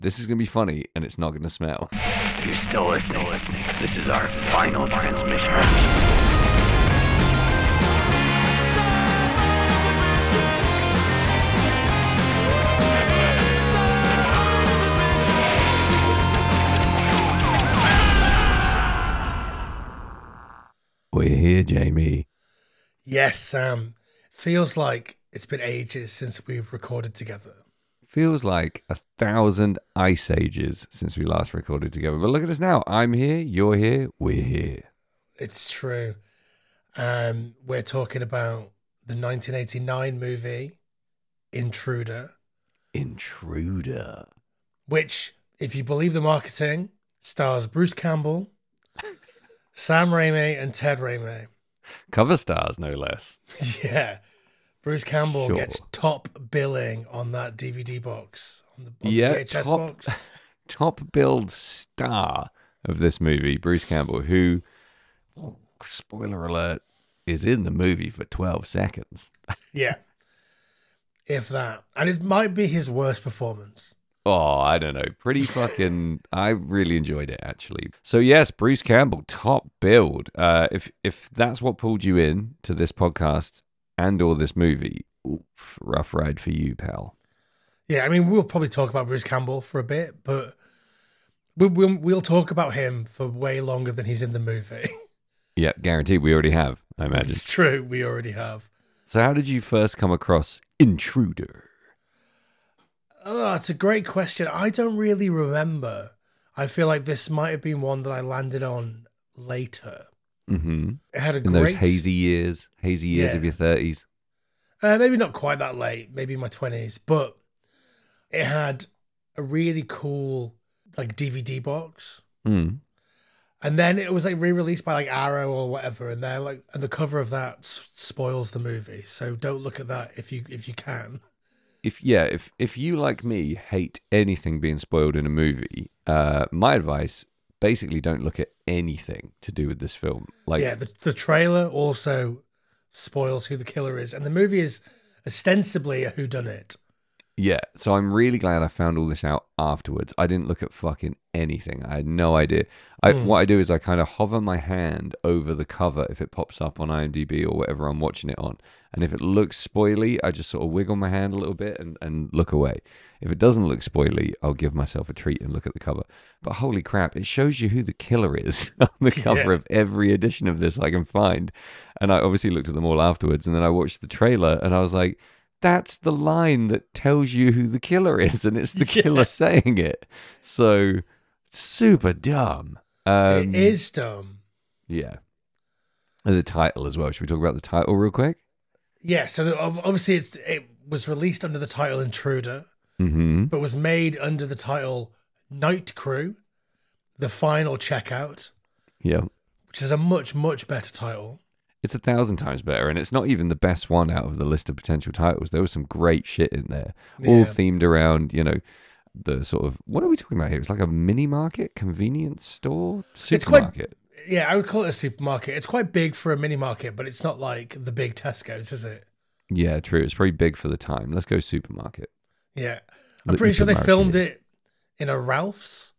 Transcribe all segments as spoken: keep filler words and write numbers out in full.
This is going to be funny, and it's not going to smell. You're still listening. This is our final transmission. We're here, Jamie. Yes, Sam. Feels like it's been ages since we've recorded together. Feels like a thousand ice ages since we last recorded together. But look at us now. I'm here, you're here, we're here. It's true. Um, we're talking about the nineteen eighty-nine movie, Intruder. Intruder. Which, if you believe the marketing, stars Bruce Campbell, Sam Raimi, and Ted Raimi. Cover stars, no less. Yeah. Bruce Campbell Sure. gets top billing on that D V D box, on the, on Yeah, the V H S top- box. Top billed star of this movie, Bruce Campbell, who, spoiler alert, is in the movie for twelve seconds. Yeah. If that. And it might be his worst performance. Oh, I don't know. Pretty fucking. I really enjoyed it, actually. So yes, Bruce Campbell, top build. Uh, if if that's what pulled you in to this podcast and or this movie, oof, rough ride for you, pal. Yeah, I mean, we'll probably talk about Bruce Campbell for a bit, but we- we'll, we'll talk about him for way longer than he's in the movie. Yeah, guaranteed. We already have, I imagine. It's true, we already have. So how did you first come across Intruder? Oh, it's a great question. I don't really remember. I feel like this might have been one that I landed on later. Mm-hmm. It had a In great... those hazy years, hazy years Yeah. of your thirties. Uh, maybe not quite that late, maybe my twenties, but it had a really cool like D V D box. Mm. And then it was like re-released by like Arrow or whatever, and they're like, and the cover of that s- spoils the movie. So don't look at that if you if you can. If yeah, if if you like me hate anything being spoiled in a movie, uh, my advice: basically don't look at anything to do with this film. Like, Yeah, the the trailer also spoils who the killer is, and the movie is ostensibly a whodunit. yeah. So I'm really glad I found all this out afterwards. I didn't look at fucking anything. I had no idea. I Mm. what I do is I kind of hover my hand over the cover if it pops up on IMDb or whatever I'm watching it on. And if it looks spoily, I just sort of wiggle my hand a little bit and, and look away. If it doesn't look spoily, I'll give myself a treat and look at the cover. But holy crap, it shows you who the killer is on the cover Yeah. of every edition of this I can find. And I obviously looked at them all afterwards, and then I watched the trailer and I was like, that's the line that tells you who the killer is, and it's the Yeah. killer saying it. So super dumb. Um, It is dumb. Yeah. And the title as well. Should we talk about the title real quick? Yeah, so the, ob- obviously it's, it was released under the title Intruder, Mm-hmm. but was made under the title Night Crew, The Final Checkout, Yeah. which is a much, much better title. It's a thousand times better, and it's not even the best one out of the list of potential titles. There was some great shit in there, all Yeah. themed around, you know, the sort of, what are we talking about here? It's like a mini market, convenience store, It's quite- supermarket. Yeah, I would call it a supermarket. It's quite big for a mini market, but it's not like the big Tesco's, is it? Yeah, true. It's pretty big for the time. Let's go supermarket. Yeah. I'm Look, pretty sure they supermarket. filmed it in a Ralph's.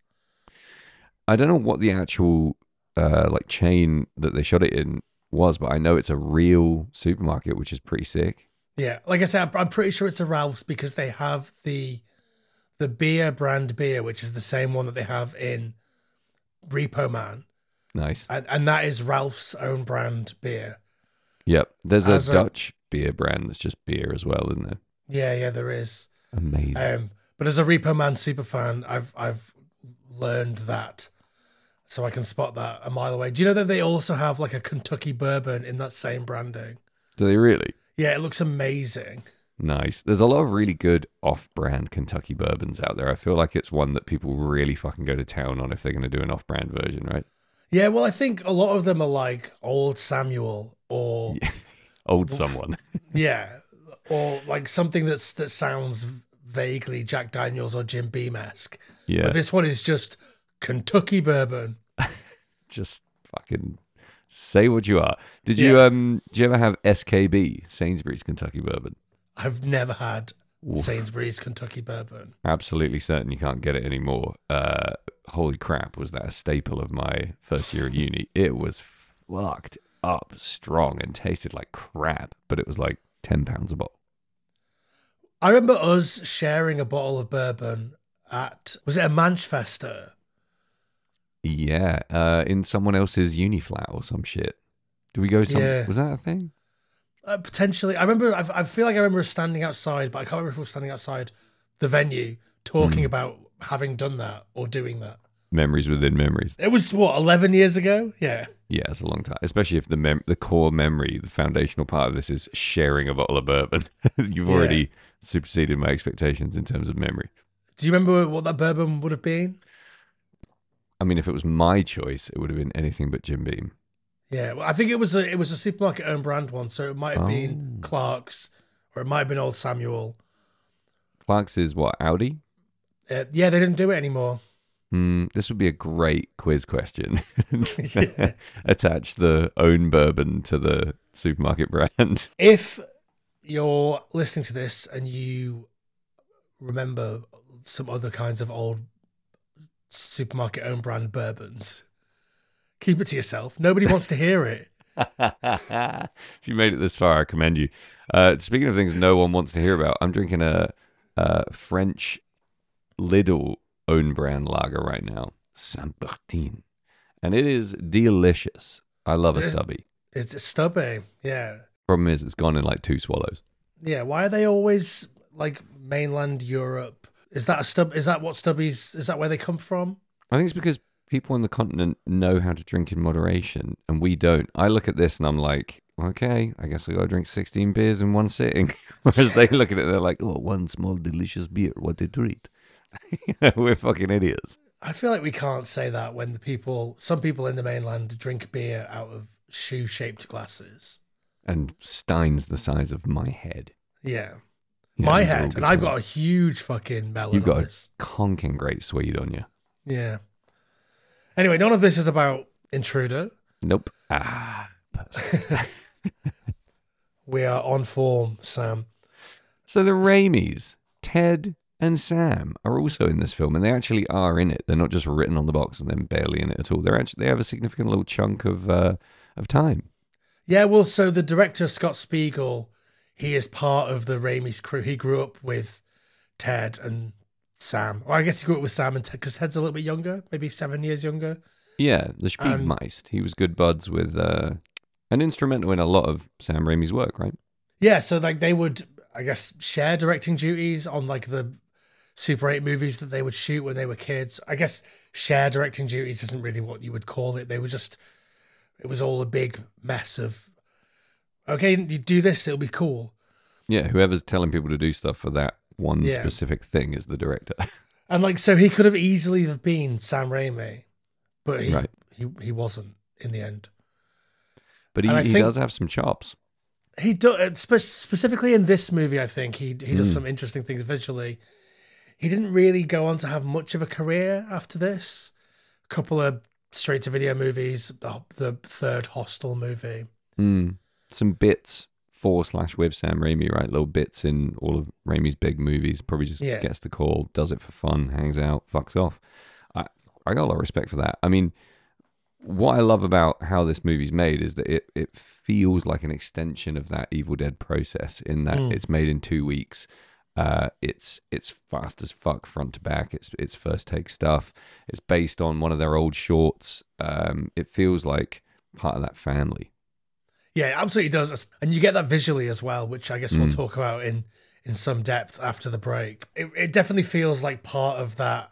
I don't know what the actual uh, like chain that they shot it in was, but I know it's a real supermarket, which is pretty sick. Yeah, like I said, I'm- I'm pretty sure it's a Ralph's because they have the the beer brand beer, which is the same one that they have in Repo Man, Nice. and, and that is Ralph's own brand beer. Yep. There's a As a- Dutch beer brand that's just beer as well, isn't there? Yeah, yeah, there is. Amazing. Um, but as a Repo Man super fan, I've I've learned that, so I can spot that a mile away. Do you know that they also have like a Kentucky bourbon in that same branding? Do they really? Yeah, it looks amazing. Nice. There's a lot of really good off-brand Kentucky bourbons out there. I feel like it's one that people really fucking go to town on if they're going to do an off-brand version, right? Yeah, well, I think a lot of them are like Old Samuel or Old someone. yeah, or like something that's that sounds vaguely Jack Daniels or Jim Beam-esque. Yeah. But this one is just Kentucky bourbon. Just fucking say what you are. Did you Yeah. um? Do you ever have S K B, Sainsbury's Kentucky Bourbon? I've never had Oof. Sainsbury's Kentucky bourbon. Absolutely certain you can't get it anymore. Uh, holy crap, was that a staple of my first year at uni? It was fucked up strong and tasted like crap, but it was like ten pounds a bottle. I remember us sharing a bottle of bourbon at, was it a Manchester? Yeah, uh, in someone else's uni flat or some shit. Did we go some? Yeah. Was that a thing? Uh, potentially. I remember, I, I feel like I remember us standing outside, but I can't remember if we were standing outside the venue talking Mm. about having done that or doing that. Memories within memories. It was, what, eleven years ago? Yeah. Yeah, it's a long time. Especially if the mem- the core memory, the foundational part of this is sharing a bottle of bourbon. You've Yeah. already superseded my expectations in terms of memory. Do you remember what that bourbon would have been? I mean, if it was my choice, it would have been anything but Jim Beam. Yeah, well, I think it was a it was a supermarket owned brand one, so it might have been Oh. Clark's or it might have been Old Samuel. Clark's is what, Audi? Uh, yeah, they didn't do it anymore. Hmm, this would be a great quiz question. Yeah. Attach the own bourbon to the supermarket brand. If you're listening to this and you remember some other kinds of old supermarket owned brand bourbons, keep it to yourself. Nobody wants to hear it. If you made it this far, I commend you. Uh, speaking of things no one wants to hear about, I'm drinking a, a French Lidl own brand lager right now, Saint Bertin, and it is delicious. I love a It's- stubby. It's stubby. Yeah. Problem is, it's gone in like two swallows. Yeah. Why are they always like mainland Europe? Is that a stub? Is that what stubbies? Is that where they come from? I think it's because people on the continent know how to drink in moderation, and we don't. I look at this and I'm like, okay, I guess I got to drink sixteen beers in one sitting. Whereas they look at it, they're like, oh, one small delicious beer, what a treat. We're fucking idiots. I feel like we can't say that when the people, some people in the mainland drink beer out of shoe-shaped glasses. And Stein's the size of my head. Yeah. Yeah, My these are all head. good And I've got a points. huge fucking melon You've got on a this. conking great Swede on you. Yeah. Anyway, none of this is about Intruder. Nope. Ah. perfect. We are on form, Sam. So the Raimis, Ted and Sam, are also in this film, and they actually are in it. They're not just written on the box and then barely in it at all. They're actually they have a significant little chunk of uh, of time. Yeah, well, so the director, Scott Spiegel, he is part of the Raimi's crew. He grew up with Ted and Sam. Or I guess he grew up with Sam and Ted because Ted's a little bit younger, maybe seven years younger. Yeah, the Spiegmeist. He was good buds with, uh, and instrumental in a lot of Sam Raimi's work, right? Yeah, so like they would, I guess, share directing duties on like the Super eight movies that they would shoot when they were kids. I guess share directing duties isn't really what you would call it. They were just, it was all a big mess of, okay, you do this, it'll be cool. Yeah, whoever's telling people to do stuff for that one Yeah. specific thing is the director. And like, so he could have easily have been Sam Raimi, but he Right. he, he wasn't in the end. But he, And I he think- does have some chops. He do, uh, spe- specifically in this movie, I think he he does Mm. some interesting things visually. He didn't really go on to have much of a career after this. A couple of straight to video movies, the, the third Hostel movie. Mm. Some bits for slash with Sam Raimi, right? Little bits in all of Raimi's big movies. Probably just Yeah. gets the call, does it for fun, hangs out, fucks off. I, I got a lot of respect for that. I mean, what I love about how this movie's made is that it, it feels like an extension of that Evil Dead process in that Mm. it's made in two weeks. Uh, it's it's fast as fuck front to back. It's it's first take stuff. It's based on one of their old shorts. Um, it feels like part of that family. Yeah, it absolutely does, and you get that visually as well, which I guess we'll Mm. talk about in in some depth after the break. It, it definitely feels like part of that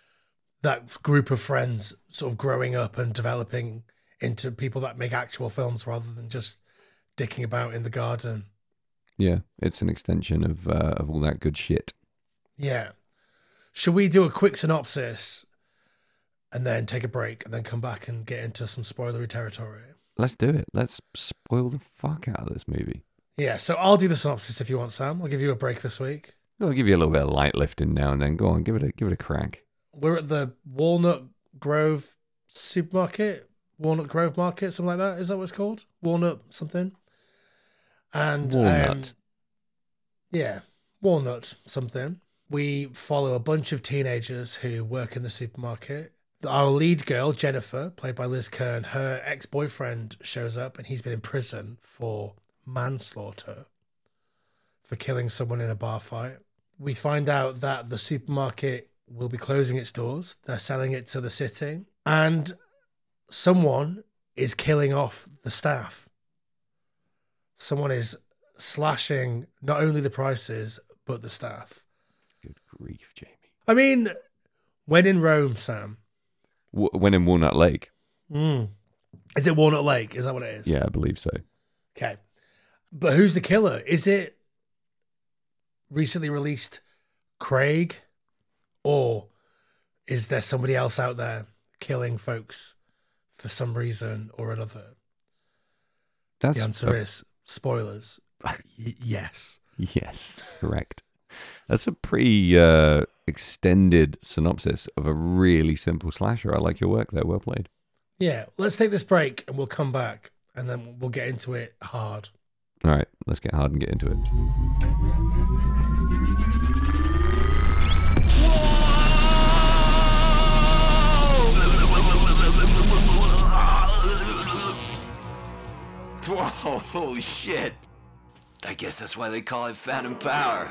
that group of friends sort of growing up and developing into people that make actual films rather than just dicking about in the garden. Yeah, it's an extension of uh, of all that good shit. Yeah. Should we do a quick synopsis and then take a break and then come back and get into some spoilery territory? Let's do it. Let's spoil the fuck out of this movie. Yeah, so I'll do the synopsis if you want, Sam. I'll give you a break this week. I'll give you a little bit of light lifting now and then. Go on, give it a give it a crack. We're at the Walnut Grove supermarket, Walnut Grove Market, something like that. Is that what it's called? Walnut something. And um, Walnut. yeah, Walnut something. We follow a bunch of teenagers who work in the supermarket. Our lead girl, Jennifer, played by Liz Kern, her ex-boyfriend shows up and he's been in prison for manslaughter, for killing someone in a bar fight. We find out that the supermarket will be closing its doors. They're selling it to the city. And someone is killing off the staff. Someone is slashing not only the prices, but the staff. Good grief, Jamie. I mean, when in Rome, Sam. W- when in Walnut Lake. Mm. Is it Walnut Lake? Is that what it is? Yeah, I believe so. Okay. But who's the killer? Is it recently released Craig? Or is there somebody else out there killing folks for some reason or another? That's the answer a- is spoilers. Y- yes. Yes, correct. That's a pretty uh, extended synopsis of a really simple slasher. I like your work there. Well played. Yeah. Let's take this break and we'll come back and then we'll get into it hard. All right, let's get hard and get into it. Whoa, holy shit. I guess that's why they call it Phantom Power.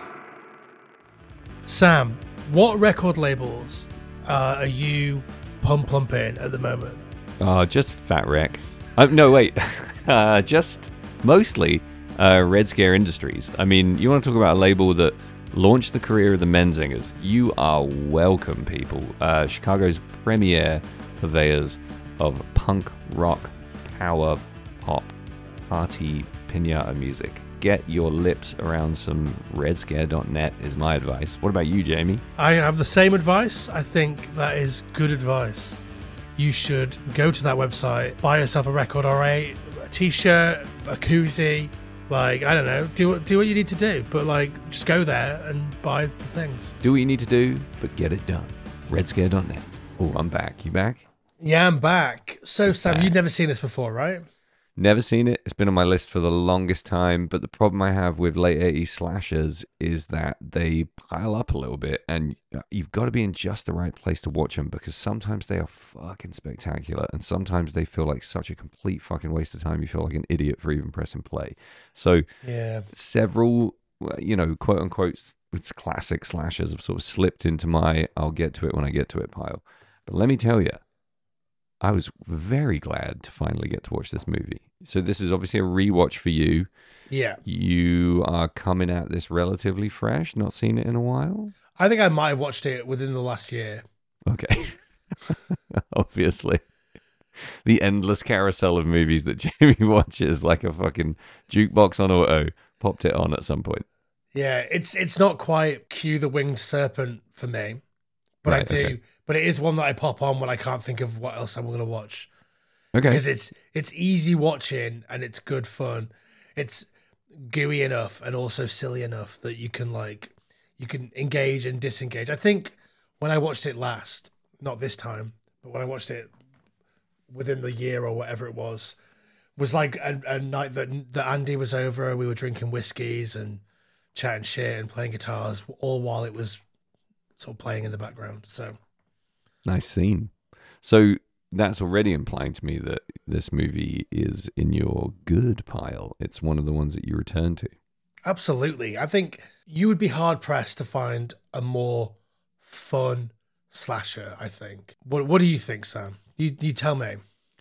Sam, what record labels uh, are you pump plumping at the moment? Oh, just Fat Wreck. Uh, no, wait. uh, just mostly uh, Red Scare Industries. I mean, you want to talk about a label that launched the career of the Menzingers. You are welcome, people. Uh, Chicago's premier purveyors of punk, rock, power, pop, party, pinata music. Get your lips around some red scare dot net is my advice. What about you, Jamie? I have the same advice. I think that is good advice. You should go to that website, buy yourself a record or a, a t-shirt, a koozie, like, I don't know, do what, do what you need to do. But, like, just go there and buy the things. Do what you need to do, but get it done. red scare dot net. Oh, I'm back. You back? Yeah, I'm back. So, Sam, back. you'd never seen this before, right? Never seen it. It's been on my list for the longest time, but the problem I have with late eighties slashers is that they pile up a little bit, and you've got to be in just the right place to watch them, because sometimes they are fucking spectacular, and sometimes they feel like such a complete fucking waste of time. You feel like an idiot for even pressing play. So Yeah. several, you know, quote unquote, it's classic slashers have sort of slipped into my I'll get to it when I get to it pile. But let me tell you, I was very glad to finally get to watch this movie. So this is obviously a rewatch for you. Yeah. You are coming at this relatively fresh, not seen it in a while. I think I might have watched it within the last year. Okay. Obviously. The endless carousel of movies that Jamie watches like a fucking jukebox on auto. Popped it on at some point. Yeah, it's it's not quite Cue the Winged Serpent for me, but I Right, do. okay. But it is one that I pop on when I can't think of what else I'm going to watch. Okay. Because it's it's easy watching and it's good fun. It's gooey enough and also silly enough that you can like you can engage and disengage. I think when I watched it last, not this time, but when I watched it within the year or whatever it was, was like a, a night that that Andy was over. We were drinking whiskeys and chatting shit and playing guitars, all while it was sort of playing in the background. So Nice scene. So that's already implying to me that this movie is in your good pile. It's one of the ones that you return to. absolutely, I think you would be hard pressed to find a more fun slasher. I think. What What do you think, Sam? You you tell me.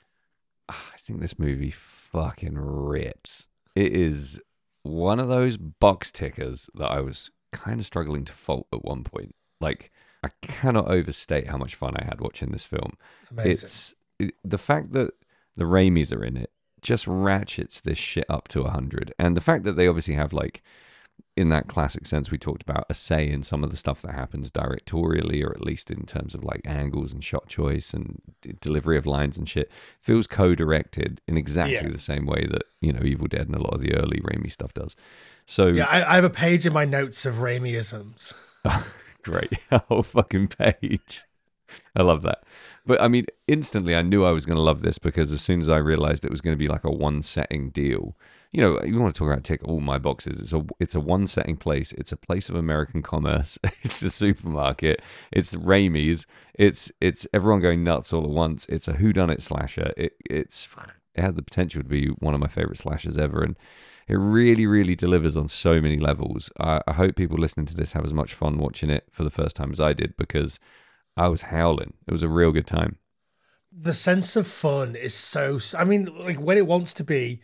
I think this movie fucking rips. It is one of those box tickers that I was kind of struggling to fault at one point. Like, I cannot overstate how much fun I had watching this film. Amazing. It's it, the fact that the Raimis are in it just ratchets this shit up to one hundred. And the fact that they obviously have, like, in that classic sense we talked about, a say in some of the stuff that happens directorially, or at least in terms of like angles and shot choice and d- delivery of lines and shit, feels co-directed in exactly Yeah. the same way that, you know, Evil Dead and a lot of the early Raimi stuff does. So Yeah, I, I have a page in my notes of Raimi-isms. great. A whole fucking page. I love that. But I mean, instantly I knew I was going to love this, because as soon as I realized it was going to be like a one setting deal, you know, you want to talk about tick all my boxes. It's a it's a one setting place. It's a place of American commerce. It's a supermarket. It's Raimi's. It's it's everyone going nuts all at once. It's a whodunit slasher. It it's it has the potential to be one of my favorite slashers ever, and it really really delivers on so many levels. I, I hope people listening to this have as much fun watching it for the first time as I did, because I was howling. It was a real good time. The sense of fun is so. I mean, like when it wants to be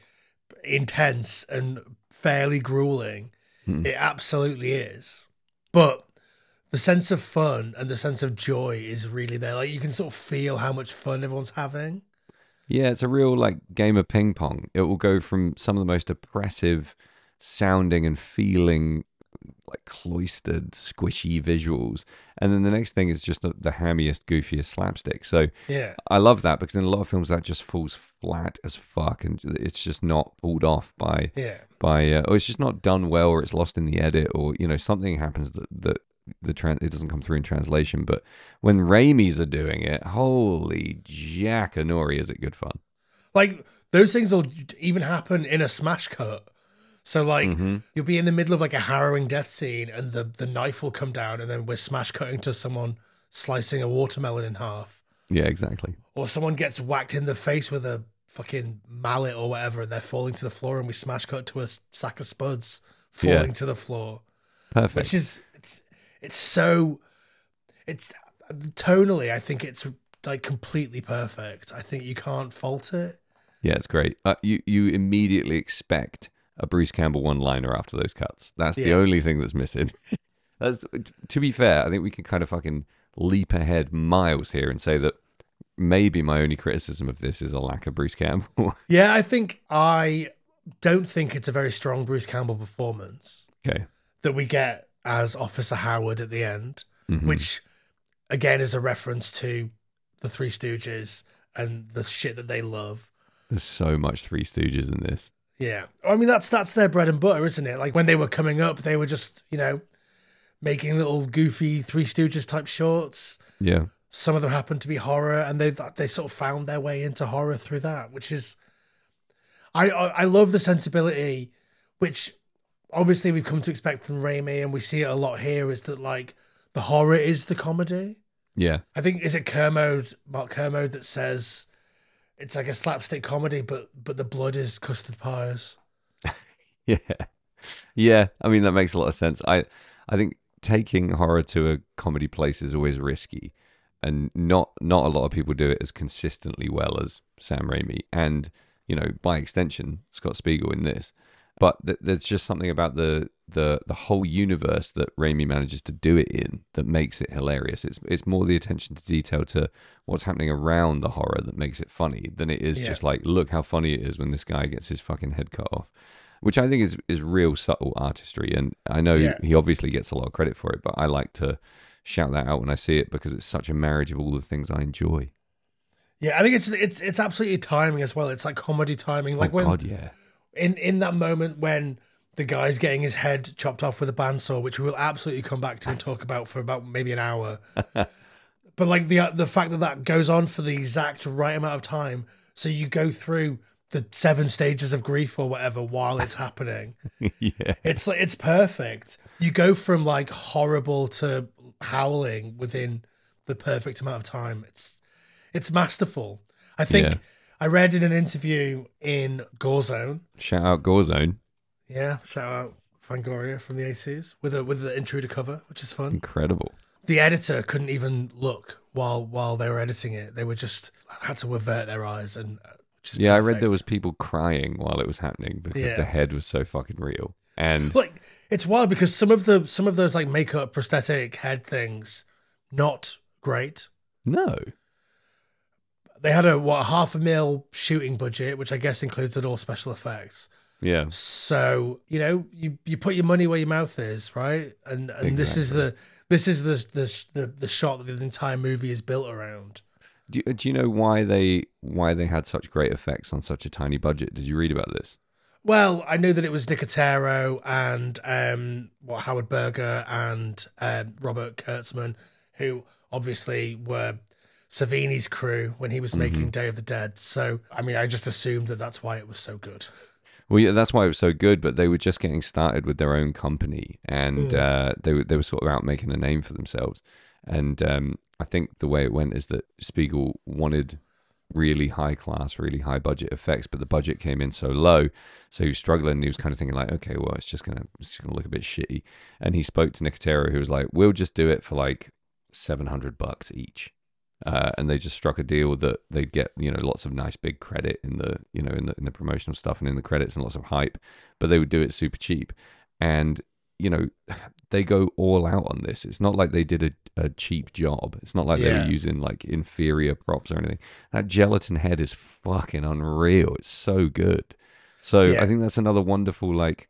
intense and fairly grueling, Mm. it absolutely is. But the sense of fun and the sense of joy is really there. Like you can sort of feel how much fun everyone's having. Yeah, it's a real like game of ping pong. It will go from some of the most oppressive sounding and feeling like cloistered, squishy visuals, and then the next thing is just the, the hammiest, goofiest slapstick. So Yeah. I love that, because in a lot of films that just falls flat as fuck, and it's just not pulled off by Yeah. by, uh, or it's just not done well, or it's lost in the edit, or you know something happens that that the trans it doesn't come through in translation. But when Raimi's are doing it, holy jackanori, is it good fun? Like those things will even happen in a smash cut. So like Mm-hmm. you'll be in the middle of like a harrowing death scene and the, the knife will come down and then we're smash cutting to someone slicing a watermelon in half. Yeah, exactly. Or someone gets whacked in the face with a fucking mallet or whatever and they're falling to the floor and we smash cut to a sack of spuds falling Yeah. to the floor. Perfect. Which is it's it's so it's tonally I think it's like completely perfect. I think you can't fault it. Yeah, it's great. Uh, you you immediately expect a Bruce Campbell one-liner after those cuts. That's the Yeah. only thing that's missing. That's, to be fair, I think we can kind of fucking leap ahead miles here and say that maybe my only criticism of this is a lack of Bruce Campbell. Yeah, I think I don't think it's a very strong Bruce Campbell performance Okay. that we get as Officer Howard at the end, Mhm. which again is a reference to the Three Stooges and the shit that they love. There's so much Three Stooges in this. Yeah. I mean, that's that's their bread and butter, isn't it? Like when they were coming up, they were just, you know, making little goofy Three Stooges type shorts. Yeah. Some of them happened to be horror, and they they sort of found their way into horror through that, which is, I I, I love the sensibility, which obviously we've come to expect from Raimi, and we see it a lot here. Is that like the horror is the comedy? Yeah. I think is it Kermode, Mark Kermode, that says it's like a slapstick comedy, but but the blood is custard pies. Yeah. Yeah. I mean, that makes a lot of sense. I, I think taking horror to a comedy place is always risky, and not not a lot of people do it as consistently well as Sam Raimi and, you know, by extension, Scott Spiegel in this. But th- there's just something about the, the the whole universe that Raimi manages to do it in that makes it hilarious. It's it's more the attention to detail to what's happening around the horror that makes it funny than it is Yeah. just like, look how funny it is when this guy gets his fucking head cut off, which I think is is real subtle artistry. And I know Yeah. he obviously gets a lot of credit for it, but I like to shout that out when I see it because it's such a marriage of all the things I enjoy. Yeah, I think it's it's it's absolutely timing as well. It's like comedy timing, like oh when God, yeah. in in that moment when the guy's getting his head chopped off with a bandsaw, which we will absolutely come back to and talk about for about maybe an hour. But like the the fact that that goes on for the exact right amount of time, so you go through the seven stages of grief or whatever while it's happening. Yeah. It's like it's perfect. You go from like horrible to howling within the perfect amount of time. It's it's masterful. I think Yeah. I read in an interview in Gorezone. Shout out Gorezone. Yeah, shout out Fangoria from the eighties with a with the intruder cover, which is fun. Incredible. The editor couldn't even look while while they were editing it. They were just had to avert their eyes and uh, just Yeah, I read there perfect. was people crying while it was happening because Yeah. the head was so fucking real. And like it's wild because some of the some of those like makeup prosthetic head things not great. no. They had a what half a mil shooting budget, which I guess included all special effects. Yeah. So you know you, you put your money where your mouth is, right? And and this is the this is the the the, the shot that the entire movie is built around. Do you, do you know why they why they had such great effects on such a tiny budget? Did you read about this? Well, I knew that it was Nicotero and um, what Howard Berger and um, Robert Kurtzman, who obviously were Savini's crew when he was making Day of the Dead. So, I mean, I just assumed that that's why it was so good. Well, yeah, that's why it was so good. But they were just getting started with their own company, and Mm. uh, they were they were sort of out making a name for themselves. And um, I think the way it went is that Spiegel wanted really high class, really high budget effects, but the budget came in so low, so he was struggling. And he was kind of thinking like, okay, well, it's just gonna it's gonna look a bit shitty. And he spoke to Nicotero, who was like, we'll just do it for like seven hundred bucks each. Uh, and they just struck a deal that they'd get, you know, lots of nice big credit in the, you know, in the in the promotional stuff and in the credits and lots of hype, but they would do it super cheap. And you know, they go all out on this. It's not like they did a, a cheap job. It's not like they Yeah. were using like inferior props or anything. That gelatin head is fucking unreal. It's so good. So Yeah. I think that's another wonderful like,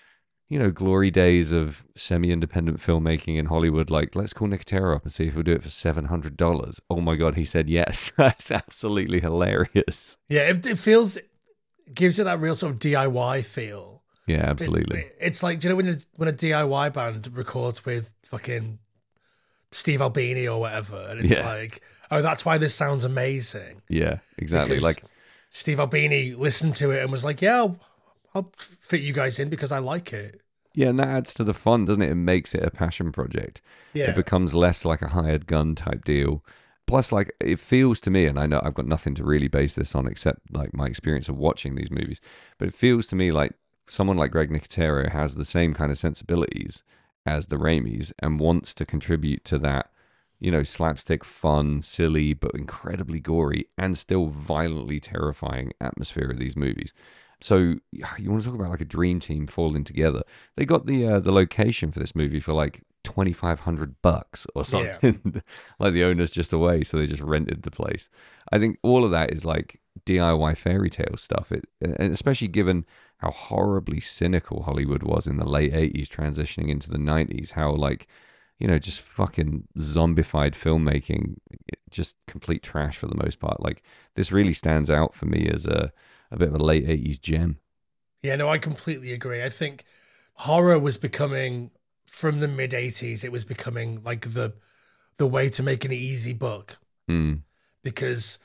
you know, glory days of semi-independent filmmaking in Hollywood. Like, let's call Nicotero up and see if we'll do it for seven hundred dollars. Oh my God, he said yes. That's absolutely hilarious. Yeah, it, it feels, it gives it that real sort of D I Y feel. Yeah, It's, absolutely. it's like, do you know when a, when a D I Y band records with fucking Steve Albini or whatever, and it's Yeah. like, oh, that's why this sounds amazing. Yeah, exactly. Because Like, Steve Albini listened to it and was like, yeah, I'll, I'll fit you guys in because I like it. yeah, and that adds to the fun, doesn't it? It makes it a passion project. Yeah. It becomes less like a hired gun type deal. Plus, like, it feels to me, and I know I've got nothing to really base this on except like my experience of watching these movies, but it feels to me like someone like Greg Nicotero has the same kind of sensibilities as the Raimis and wants to contribute to that, you know, slapstick, fun, silly, but incredibly gory and still violently terrifying atmosphere of these movies. So you want to talk about like a dream team falling together. They got the uh, the location for this movie for like twenty-five hundred bucks or something. Like the owner's just away, so they just rented the place. I think all of that is like D I Y fairy tale stuff. It, and especially given how horribly cynical Hollywood was in the late eighties, transitioning into the nineties. How like, you know, just fucking zombified filmmaking, just complete trash for the most part. Like this really stands out for me as a a bit of a late eighties gem. Yeah, no, I completely agree. I think horror was becoming, from the mid eighties, it was becoming like the the way to make an easy buck, Mm, because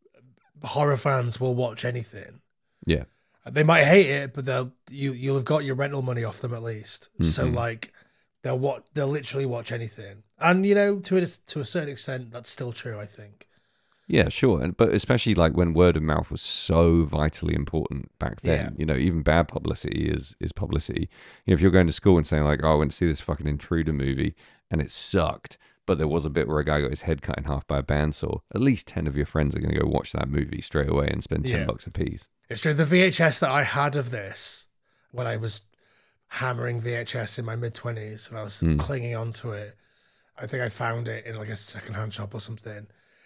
horror fans will watch anything. yeah. They might hate it, but they'll you you'll have got your rental money off them at least. So Mhm. like they'll watch they'll literally watch anything. And you know, to a to a certain extent that's still true, I think. Yeah, sure. And but especially like when word of mouth was so vitally important back then. Yeah. You know, even bad publicity is is publicity. You know, if you're going to school and saying like, "Oh, I went to see this fucking Intruder movie and it sucked," but there was a bit where a guy got his head cut in half by a bandsaw, at least ten of your friends are going to go watch that movie straight away and spend ten Yeah. bucks a piece. It's true. The V H S that I had of this when I was hammering V H S in my mid twenties and I was Mm. clinging onto it, I think I found it in like a secondhand shop or something.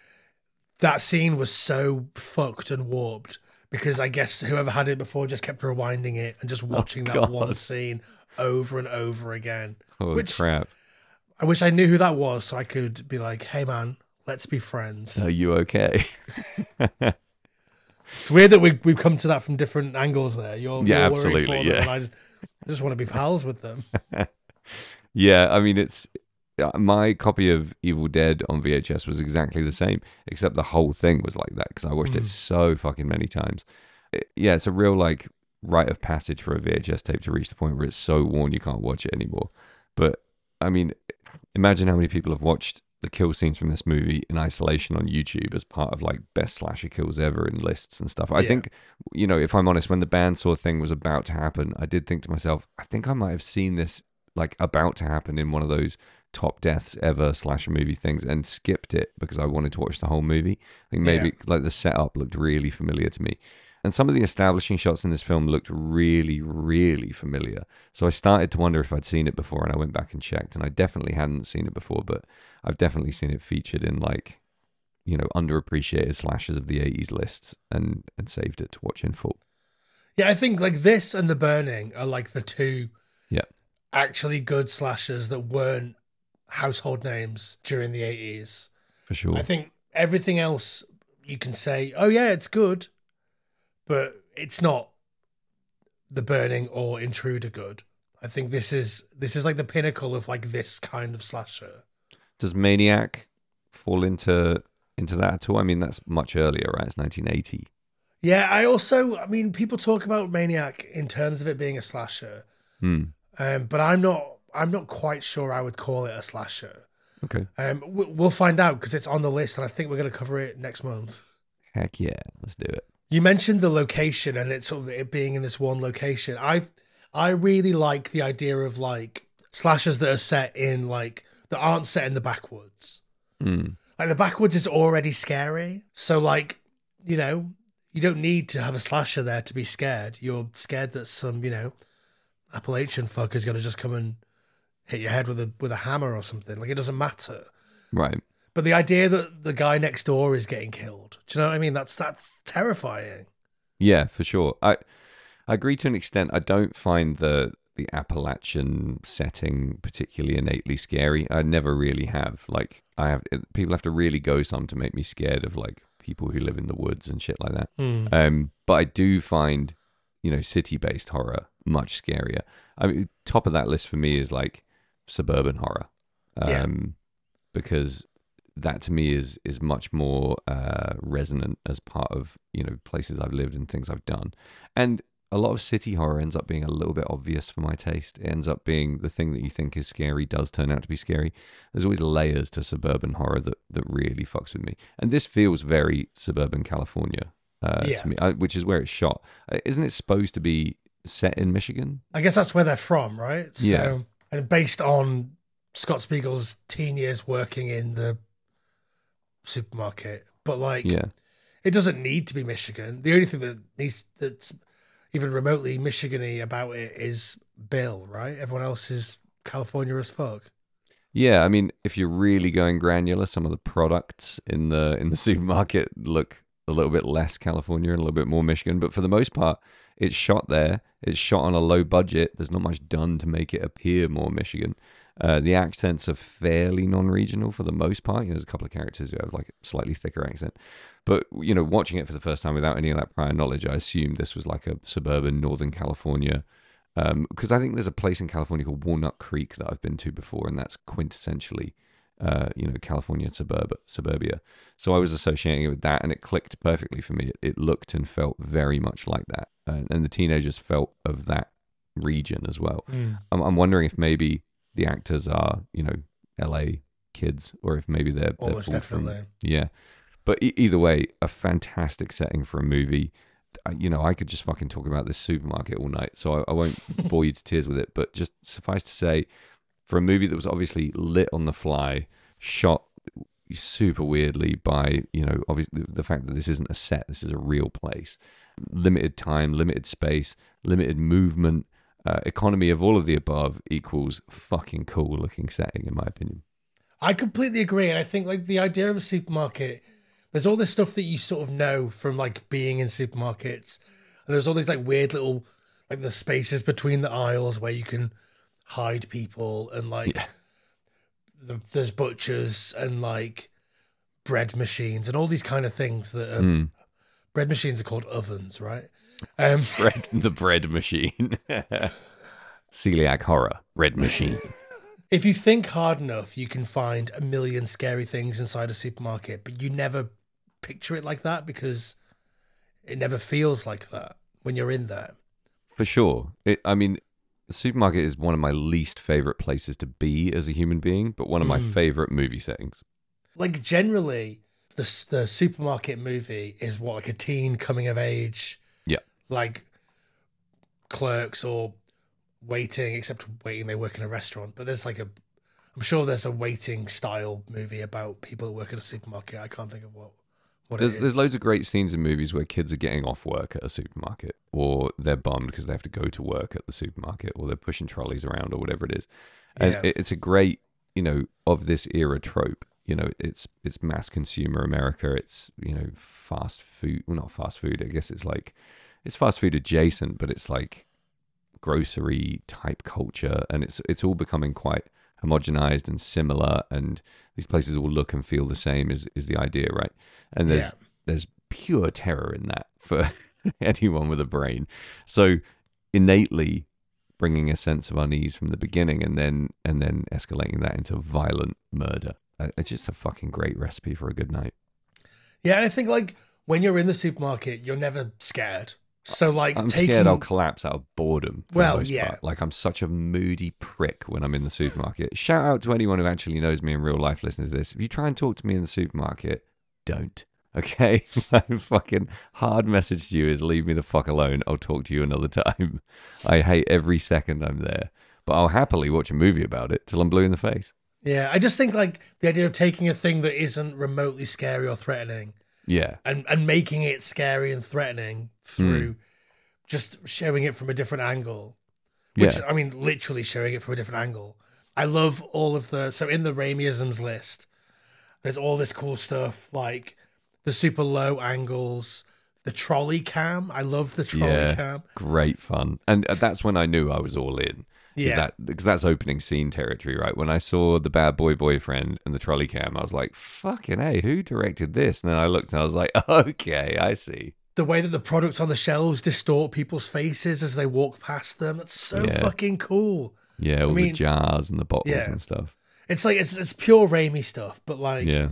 That scene was so fucked and warped because I guess whoever had it before just kept rewinding it and just watching that God. one scene over and over again. Holy Which- crap. I wish I knew who that was so I could be like, hey man, let's be friends. Are you okay? It's weird that we, we've come to that from different angles there. You're, Yeah, you're worried absolutely, for them, yeah. and I just, I just want to be pals with them. Yeah, I mean, it's uh, my copy of Evil Dead on V H S was exactly the same, except the whole thing was like that because I watched it Mm. so fucking many times. It- yeah, it's a real like rite of passage for a V H S tape to reach the point where it's so worn you can't watch it anymore. But I mean, imagine how many people have watched the kill scenes from this movie in isolation on YouTube as part of like best slasher kills ever in lists and stuff. I Yeah. think, you know, if I'm honest, when the bandsaw thing was about to happen, I did think to myself, I think I might have seen this like about to happen in one of those top deaths ever slasher movie things and skipped it because I wanted to watch the whole movie. I think maybe like the setup looked really familiar to me. And some of the establishing shots in this film looked really, really familiar. So I started to wonder if I'd seen it before, and I went back and checked, and I definitely hadn't seen it before, but I've definitely seen it featured in like, you know, underappreciated slashers of the eighties lists and, and saved it to watch in full. Yeah, I think like this and The Burning are like the two Yeah. actually good slashers that weren't household names during the eighties. For sure. I think everything else you can say, oh yeah, it's good, but it's not The Burning or Intruder good. I think this is this is like the pinnacle of like this kind of slasher. Does Maniac fall into into that at all? I mean, that's much earlier, right? It's nineteen eighty. Yeah, I also, I mean, people talk about Maniac in terms of it being a slasher, Hmm. um, but I'm not, I'm not quite sure I would call it a slasher. Okay. Um, we- we'll find out because it's on the list, and I think we're going to cover it next month. Heck yeah, let's do it. You mentioned the location and it's sort of it being in this one location. I, I really like the idea of like slashers that are set in like that aren't set in the backwoods. Mm. Like the backwoods is already scary, so like you know. You don't need to have a slasher there to be scared. You're scared that some, you know, Appalachian fuck is going to just come and hit your head with a with a hammer or something. Like, it doesn't matter. Right. But the idea that the guy next door is getting killed, do you know what I mean? That's that's terrifying. Yeah, for sure. I I agree to an extent. I don't find the the Appalachian setting particularly innately scary. I never really have. Like, I have people have to really go some to make me scared of like people who live in the woods and shit like that. Mm. Um, but I do find, you know, city-based horror much scarier. I mean, top of that list for me is like suburban horror, um, Yeah. because that to me is is much more uh, resonant as part of, you know, places I've lived and things I've done. And a lot of city horror ends up being a little bit obvious for my taste. It ends up being the thing that you think is scary does turn out to be scary. There's always layers to suburban horror that, that really fucks with me. And this feels very suburban California uh, Yeah. to me, uh, which is where it's shot. Uh, Isn't it supposed to be set in Michigan? I guess that's where they're from, right? So, Yeah. And based on Scott Spiegel's teen years working in the supermarket. But like, Yeah. it doesn't need to be Michigan. The only thing that needs that's even remotely Michigan-y about it is Bill, right? Everyone else is California as fuck. Yeah, I mean, if you're really going granular, some of the products in the in the supermarket look a little bit less California and a little bit more Michigan, but for the most part, it's shot there. It's shot on a low budget. There's not much done to make it appear more Michigan. Uh, the accents are fairly non-regional for the most part. You know, there's a couple of characters who have like a slightly thicker accent. But, you know, watching it for the first time without any of that prior knowledge, I assumed this was like a suburban Northern California. Because um, I think there's a place in California called Walnut Creek that I've been to before, and that's quintessentially, uh, you know, California suburb suburbia. So I was associating it with that, and it clicked perfectly for me. It, it looked and felt very much like that, and, and the teenagers felt of that region as well. Mm. I'm, I'm wondering if maybe the actors are, you know, L A kids, or if maybe they're, they're Almost all from- definitely. yeah. But e- either way, a fantastic setting for a movie. I- You know, I could just fucking talk about this supermarket all night, so I, I won't bore you to tears with it. But just suffice to say, for a movie that was obviously lit on the fly, shot super weirdly by, you know, obviously the fact that this isn't a set, this is a real place. Limited time, limited space, limited movement, uh, economy of all of the above equals fucking cool looking setting, in my opinion. I completely agree. And I think like the idea of a supermarket, there's all this stuff that you sort of know from like being in supermarkets. And there's all these like weird little, like the spaces between the aisles where you can hide people and like Yeah. the, there's butchers and like bread machines and all these kind of things that are, Mm. bread machines are called ovens, right? Um, Bread, the bread machine. Celiac horror, bread machine. if you think hard enough, you can find a million scary things inside a supermarket, but you never picture it like that because it never feels like that when you're in there. For sure. It, I mean, the supermarket is one of my least favorite places to be as a human being, but one of my Mm. favorite movie settings. Like generally, the the supermarket movie is what, like a teen coming of age, Yeah. like Clerks or Waiting, except Waiting they work in a restaurant. But there's like a, I'm sure there's a Waiting style movie about people that work at a supermarket. I can't think of what what There's it is. there's loads of great scenes in movies where kids are getting off work at a supermarket, or they're bummed because they have to go to work at the supermarket, or they're pushing trolleys around, or whatever it is. And Yeah. it, it's a great, you know, of this era trope. You know, it's it's mass consumer America. It's, you know, fast food. Well, not fast food. I guess it's like it's fast food adjacent, but it's like grocery type culture, and it's it's all becoming quite homogenized and similar, and these places all look and feel the same is is the idea, right? And there's Yeah. there's pure terror in that for anyone with a brain. So innately bringing a sense of unease from the beginning, and then and then escalating that into violent murder. Uh, It's just a fucking great recipe for a good night. Yeah, and I think like when you're in the supermarket, you're never scared. So like I'm taking... scared I'll collapse out of boredom for Well, the most yeah. part. Like I'm such a moody prick when I'm in the supermarket. Shout out to anyone who actually knows me in real life listening to this. If you try and talk to me in the supermarket, don't. Okay? My fucking hard message to you is leave me the fuck alone. I'll talk to you another time. I hate every second I'm there. But I'll happily watch a movie about it till I'm blue in the face. Yeah, I just think like the idea of taking a thing that isn't remotely scary or threatening Yeah. and, and making it scary and threatening through mm. just showing it from a different angle. Which, yeah. I mean, literally showing it from a different angle. I love all of the... So in the Raimiisms list, there's all this cool stuff like the super low angles, the trolley cam. I love the trolley yeah, cam. Great fun. And that's when I knew I was all in. Yeah. That, because that's opening scene territory, right? When I saw the Bad Boy Boyfriend and the trolley cam, I was like, fucking hey, who directed this? And then I looked and I was like, okay, I see. The way that the products on the shelves distort people's faces as they walk past them. That's so yeah. fucking cool. Yeah, all I mean, the jars and the bottles yeah. and stuff. It's like, it's it's pure Raimi stuff, but like, yeah.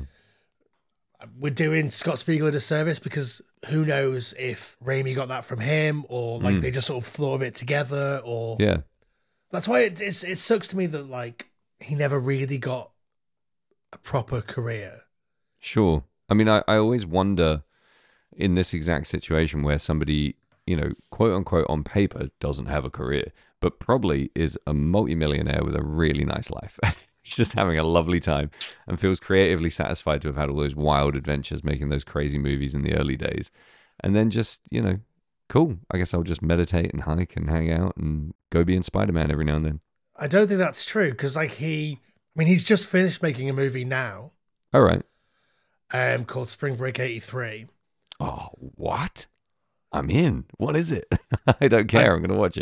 we're doing Scott Spiegel a disservice because who knows if Raimi got that from him or like mm. they just sort of thought of it together or... Yeah. That's why it, it's, it sucks to me that like he never really got a proper career. Sure. I mean, I, I always wonder in this exact situation where somebody, you know, quote unquote on paper doesn't have a career, but probably is a multimillionaire with a really nice life. He's just having a lovely time and feels creatively satisfied to have had all those wild adventures making those crazy movies in the early days. And then just, you know, cool. I guess I'll just meditate and hike and hang out and go be in Spider-Man every now and then. I don't think that's true because, like, he, I mean, he's just finished making a movie now. All right. Um, called Spring Break eighty-three. Oh, what? I'm in. What is it? I don't care. I, I'm going to watch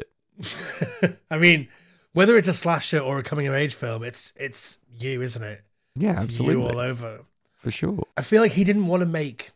it. I mean, whether it's a slasher or a coming of age film, it's it's you, isn't it? Yeah, it's absolutely. You all over. For sure. I feel like he didn't want to make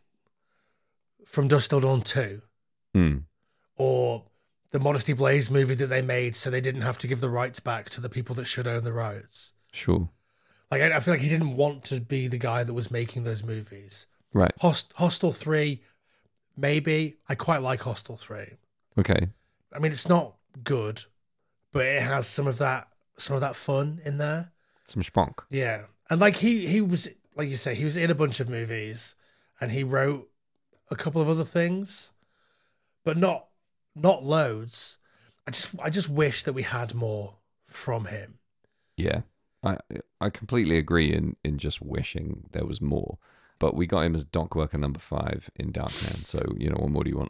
From Dusk Till Dawn two. Hmm. Or the Modesty Blaze movie that they made so they didn't have to give the rights back to the people that should own the rights. Sure. Like, I, I feel like he didn't want to be the guy that was making those movies. Right. Host, Hostel three, maybe. I quite like Hostel three. Okay. I mean, it's not good, but it has some of that some of that fun in there. Some spunk. Yeah. And like he he was, like you say, he was in a bunch of movies and he wrote a couple of other things, but not not loads. I just I just wish that we had more from him. Yeah. I I completely agree in, in just wishing there was more. But we got him as dock worker number five in Darkman, so you know, what more do you want?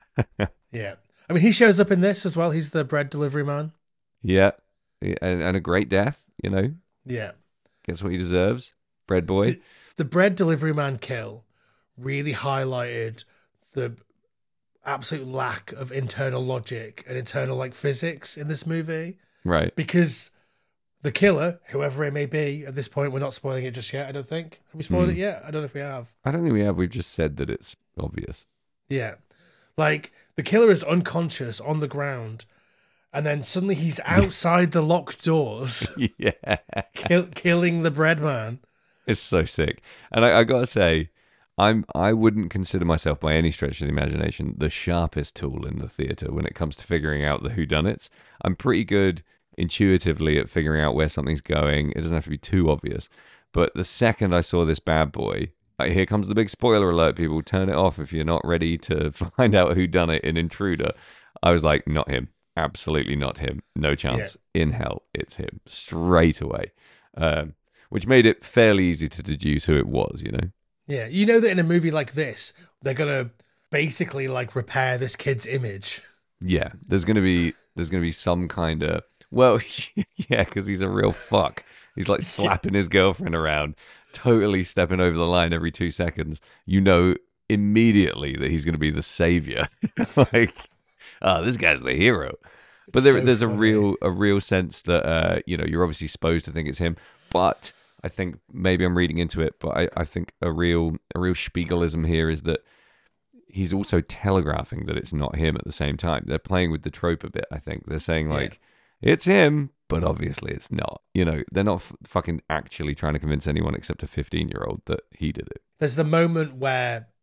Yeah. I mean, he shows up in this as well. He's the bread delivery man. Yeah. And, and a great death, you know? Yeah. Gets what he deserves. Bread boy. The, the bread delivery man kill really highlighted the absolute lack of internal logic and internal like physics in this movie. Right. Because the killer, whoever it may be, at this point, we're not spoiling it just yet, I don't think. Have we spoiled mm. it yet? I don't know if we have. I don't think we have. We've just said that it's obvious. Yeah. Like, the killer is unconscious on the ground, and then suddenly he's outside the locked doors. Yeah. kill, killing the bread man. It's so sick. And I, I gotta say, I'm I wouldn't consider myself by any stretch of the imagination the sharpest tool in the theater when it comes to figuring out the whodunits. I'm pretty good intuitively at figuring out where something's going. It doesn't have to be too obvious. But the second I saw this bad boy, like, here comes the big spoiler alert, people. Turn it off if you're not ready to find out who done it in Intruder. I was like, not him. Absolutely not him. No chance. Yeah. In hell, it's him. Straight away. Um, which made it fairly easy to deduce who it was, you know? Yeah. You know that in a movie like this, they're going to basically like repair this kid's image. Yeah. There's going to be there's going to be some kind of... Well, yeah, because he's a real fuck. He's like slapping his girlfriend around, totally stepping over the line every two seconds. You know immediately that he's going to be the savior. Like, oh, this guy's the hero. But there, so there's funny. a real a real sense that, uh, you know, you're obviously supposed to think it's him. But I think maybe I'm reading into it, but I, I think a real a real Spiegelism here is that he's also telegraphing that it's not him at the same time. They're playing with the trope a bit, I think. They're saying, like, yeah. it's him, but obviously it's not. You know, they're not f- fucking actually trying to convince anyone except a fifteen-year-old that he did it. There's the moment where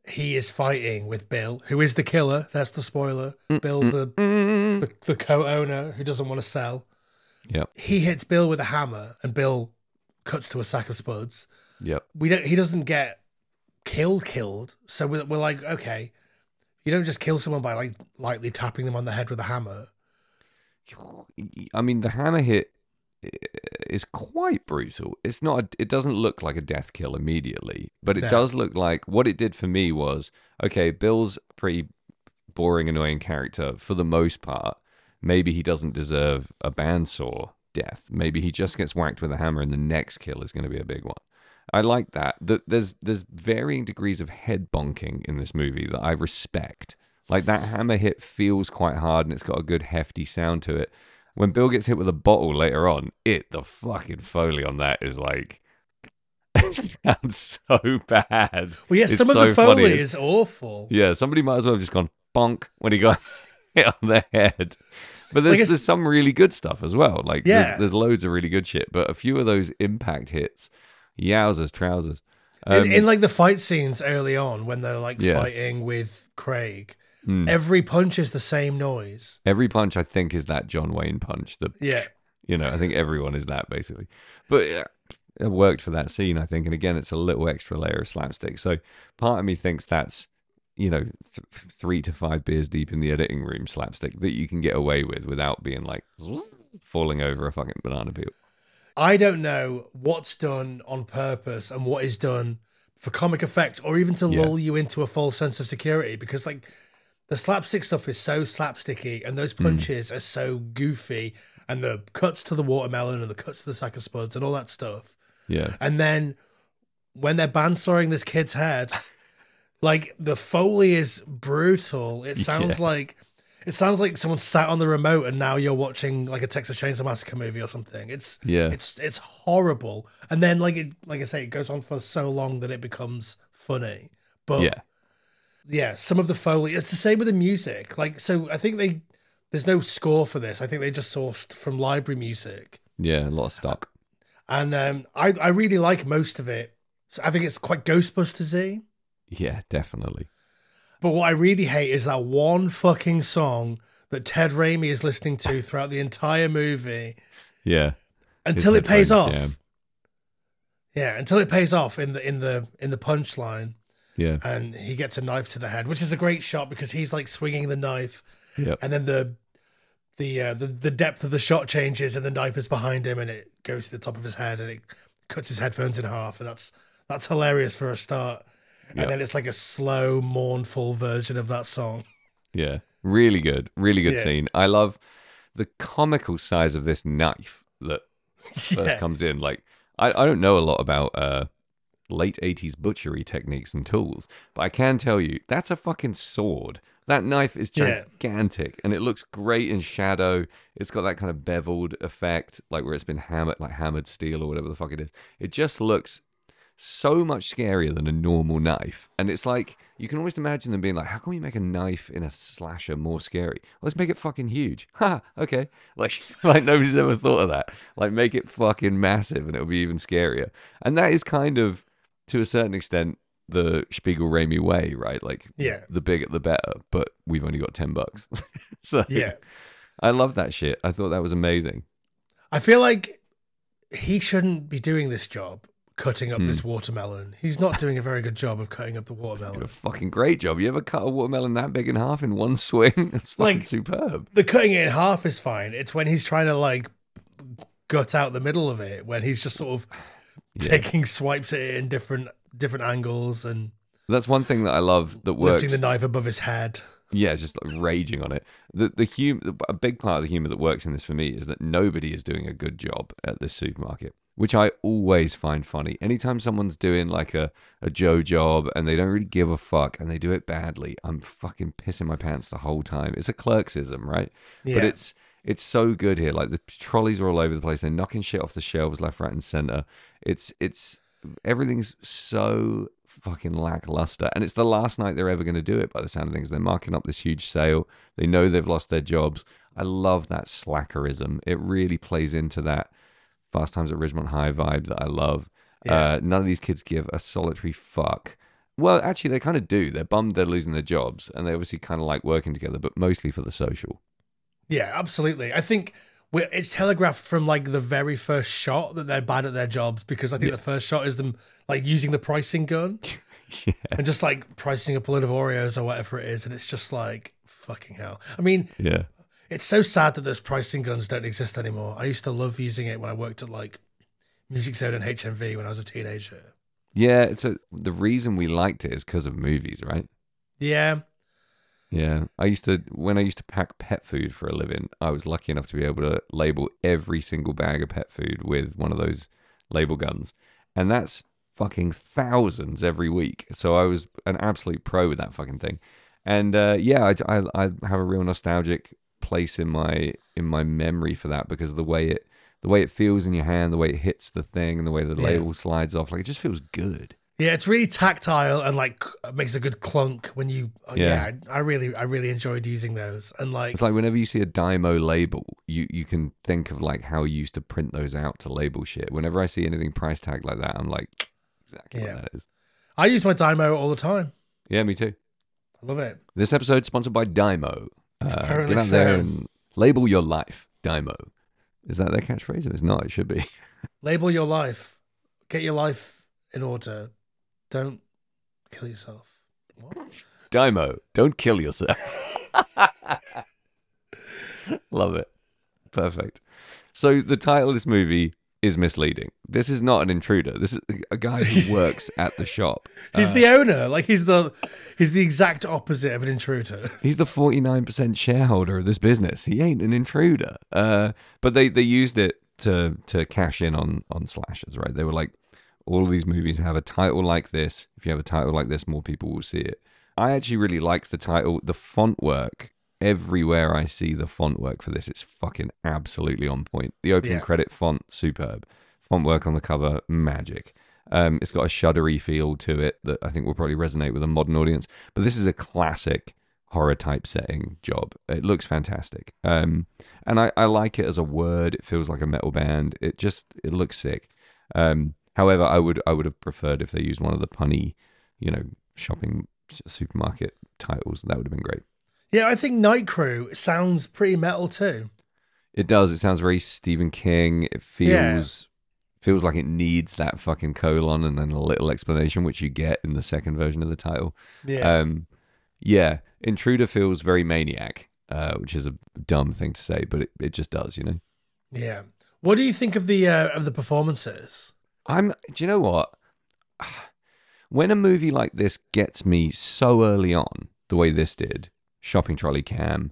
he is fighting with Bill, who is the killer. That's the spoiler. Bill, the the, the co-owner who doesn't want to sell. Yep. He hits Bill with a hammer, and Bill cuts to a sack of spuds. Yep. We don't. He doesn't get killed. Killed. So we're, we're like, okay, you don't just kill someone by like lightly tapping them on the head with a hammer. I mean, the hammer hit is quite brutal. It's not. A, it doesn't look like a death kill immediately, but it No. does look like what it did for me was okay. Bill's a pretty boring, annoying character for the most part. Maybe he doesn't deserve a bandsaw death. Maybe he just gets whacked with a hammer, and the next kill is going to be a big one. I like that. That there's there's varying degrees of head bonking in this movie that I respect. Like that hammer hit feels quite hard, and it's got a good hefty sound to it. When Bill gets hit with a bottle later on, it the fucking Foley on that is like it sounds so bad. Well, yeah, It's some of so the Foley funny. It's- is awful. Yeah, somebody might as well have just gone bonk when he got hit on the head. But there's Like, it's- there's some really good stuff as well. Like Yeah. there's, there's loads of really good shit, but a few of those impact hits, yowzers, trousers. In, Um, in like the fight scenes early on when they're like Yeah. fighting with Craig, mm. every punch is the same noise. Every punch I think is that John Wayne punch. The Yeah. you know I think everyone is that basically. But yeah, it worked for that scene I think. And again, it's a little extra layer of slapstick. So part of me thinks that's you know th- three to five beers deep in the editing room slapstick that you can get away with without being like falling over a fucking banana peel. I don't know what's done on purpose and what is done for comic effect or even to Yeah. lull you into a false sense of security because like the slapstick stuff is so slapsticky and those punches are so goofy and the cuts to the watermelon and the cuts to the sack of spuds and all that stuff. Yeah. And then when they're bandsawing this kid's head, like the Foley is brutal. It sounds Yeah. like it sounds like someone sat on the remote and now you're watching like a Texas Chainsaw Massacre movie or something. It's Yeah. it's it's horrible. And then like it like I say, it goes on for so long that it becomes funny. But Yeah. yeah, some of the Foley, it's the same with the music. Like so I think they there's no score for this. I think they just sourced from library music. Yeah. A lot of stock. And um I, I really like most of it. So I think it's quite Ghostbusters-y. Yeah, definitely. But what I really hate is that one fucking song that Ted Raimi is listening to throughout the entire movie Yeah. until His it pays off. headphones jam. Yeah, until it pays off in the in the in the punchline, Yeah. and he gets a knife to the head, which is a great shot because he's like swinging the knife, Yep. and then the the uh, the the depth of the shot changes, and the knife is behind him, and it goes to the top of his head, and it cuts his headphones in half, and that's that's hilarious for a start. Yep. And then it's like a slow, mournful version of that song. Yeah. Really good. Really good Yeah. scene. I love the comical size of this knife that first Yeah. comes in. Like, I, I don't know a lot about uh, late eighties butchery techniques and tools, but I can tell you that's a fucking sword. That knife is Yeah. gigantic and it looks great in shadow. It's got that kind of beveled effect, like where it's been hammered, like hammered steel or whatever the fuck it is. It just looks so much scarier than a normal knife. And it's like, you can almost imagine them being like, how can we make a knife in a slasher more scary? Let's make it fucking huge. Ha, okay. Like, like nobody's ever thought of that. Like, make it fucking massive and it'll be even scarier. And that is kind of, to a certain extent, the Spiegel Raimi way, right? Like, Yeah. the bigger the better, but we've only got ten bucks. So, Yeah. I love that shit. I thought that was amazing. I feel like he shouldn't be doing this job, cutting up Hmm. this watermelon. He's not doing a very good job of cutting up the Did watermelon. a fucking great job. You ever cut a watermelon that big in half in one swing? It's fucking Like- superb. The cutting it in half is fine. It's when he's trying to like gut out the middle of it, when he's just sort of Yeah. taking swipes at it in different different angles and That's one thing that I love that works. lifting the knife above his head. Yeah, just like raging on it. The the hum- a big part of the humor that works in this for me is that nobody is doing a good job at this supermarket, which I always find funny. Anytime someone's doing like a, a Joe job and they don't really give a fuck and they do it badly, I'm fucking pissing my pants the whole time. It's a clerksism, right? Yeah. But it's it's so good here. Like the trolleys are all over the place. They're knocking shit off the shelves left, right, and center. It's it's everything's so fucking lackluster, and it's the last night they're ever going to do it by the sound of things. They're marking up this huge sale. They know they've lost their jobs. I love that slackerism. It really plays into that Fast Times at Ridgemont High vibe that I love. Yeah. Uh, none of these kids give a solitary fuck Well, actually, they kind of do. They're bummed they're losing their jobs, and they obviously kind of like working together, but mostly for the social. Yeah, absolutely. I think we're, it's telegraphed from like the very first shot that they're bad at their jobs, because I think Yeah. the first shot is them like using the pricing gun Yeah. and just like pricing up a load of Oreos or whatever it is, and it's just like fucking hell. I mean, Yeah. it's so sad that those pricing guns don't exist anymore. I used to love using it when I worked at like Music Zone and H M V when I was a teenager. Yeah. It's a, the reason we liked it is because of movies, right? Yeah. Yeah. I used to, when I used to pack pet food for a living, I was lucky enough to be able to label every single bag of pet food with one of those label guns. And that's fucking thousands every week. So I was an absolute pro with that fucking thing. And uh, yeah, I, I, I have a real nostalgic place in my in my memory for that, because of the way it the way it feels in your hand, the way it hits the thing, and the way the Yeah. label slides off. Like, it just feels good. Yeah, it's really tactile and like makes a good clunk when you. oh, Yeah. Yeah, I really, I really enjoyed using those, and like, It's like whenever you see a Dymo label, you, you can think of like how you used to print those out to label shit. Whenever I see anything price tag like that, I'm like, exactly Yeah. what that is. I use my Dymo all the time. Yeah, me too. I love it. This episode is sponsored by Dymo. Uh, Apparently get out there so. and label your life. Dymo. Is that their catchphrase? If it's not, it should be. Label your life. Get your life in order. Don't kill yourself. What? Dymo, don't kill yourself. Love it. Perfect. So the title of this movie is misleading. This is not an intruder. This is a guy who works at the shop. He's Uh, the owner. Like he's the he's the exact opposite of an intruder. He's the forty-nine percent shareholder of this business. He ain't an intruder. Uh, but they, they used it to to cash in on, on slashers, right? They were like, all of these movies have a title like this. If you have a title like this, more people will see it. I actually really like the title. The font work, everywhere I see the font work for this, it's fucking absolutely on point. The opening Yeah. credit font, superb. Font work on the cover, magic. Um, it's got a shuddery feel to it that I think will probably resonate with a modern audience. But this is a classic horror type setting job. It looks fantastic. Um, and I, I like it as a word. It feels like a metal band. It just, it looks sick. Um, however, I would, I would have preferred if they used one of the punny, you know, shopping supermarket titles. That would have been great. Yeah, I think Night Crew sounds pretty metal too. It does. It sounds very Stephen King. It feels feels like it needs that fucking colon and then a little explanation, which you get in the second version of the title. Yeah. Um, yeah. Intruder feels very Maniac, uh, which is a dumb thing to say, but it, it just does, you know? Yeah. What do you think of the uh, of the performances? I'm, do you know what? When a movie like this gets me so early on, the way this did, shopping trolley cam,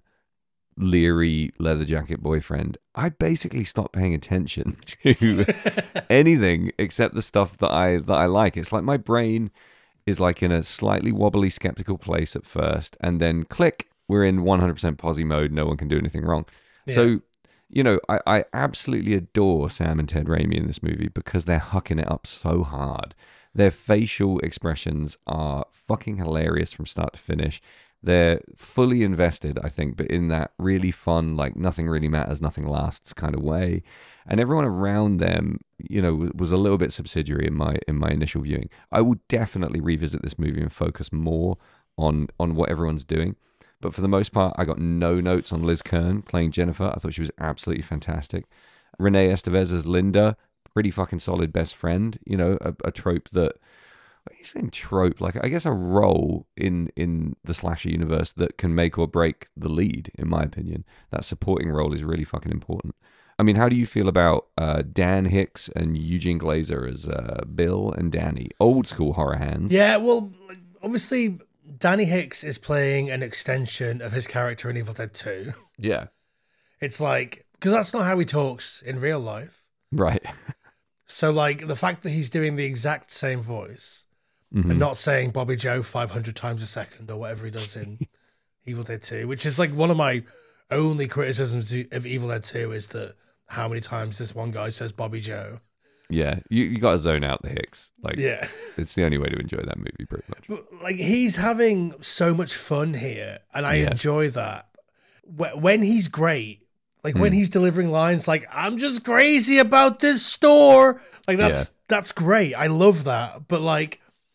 leery leather jacket boyfriend, I basically stop paying attention to anything except the stuff that I that I like. It's like my brain is like in a slightly wobbly skeptical place at first, and then click, we're in one hundred percent posy mode, no one can do anything wrong. Yeah. So, you know, I, I absolutely adore Sam and Ted Raimi in this movie because they're hucking it up so hard. Their facial expressions are fucking hilarious from start to finish. They're fully invested, I think, but in that really fun, like nothing really matters, nothing lasts kind of way. And everyone around them, you know, was a little bit subsidiary in my in my initial viewing. I will definitely revisit this movie and focus more on on what everyone's doing. But for the most part, I got no notes on Liz Kern playing Jennifer. I thought she was absolutely fantastic. Renee Estevez as Linda, pretty fucking solid best friend. You know, a, a trope that. What are you saying trope? Like, I guess a role in, in the slasher universe that can make or break the lead, in my opinion. That supporting role is really fucking important. I mean, how do you feel about uh, Dan Hicks and Eugene Glazer as uh, Bill and Danny? Old school horror hands. Yeah, well, obviously, Danny Hicks is playing an extension of his character in Evil Dead two. Yeah. It's like, because that's not how he talks in real life. Right. So, like, the fact that he's doing the exact same voice Mhm. and not saying Bobby Joe five hundred times a second or whatever he does in Evil Dead two, which is like one of my only criticisms of Evil Dead two is that how many times this one guy says Bobby Joe. Yeah. You, you got to zone out the Hicks. Like, Yeah. it's the only way to enjoy that movie, pretty much. But, like, he's having so much fun here, and I Yeah. enjoy that. Wh- When he's great, like when Hmm. he's delivering lines like, I'm just crazy about this store. Like, that's Yeah. that's great. I love that. But, like,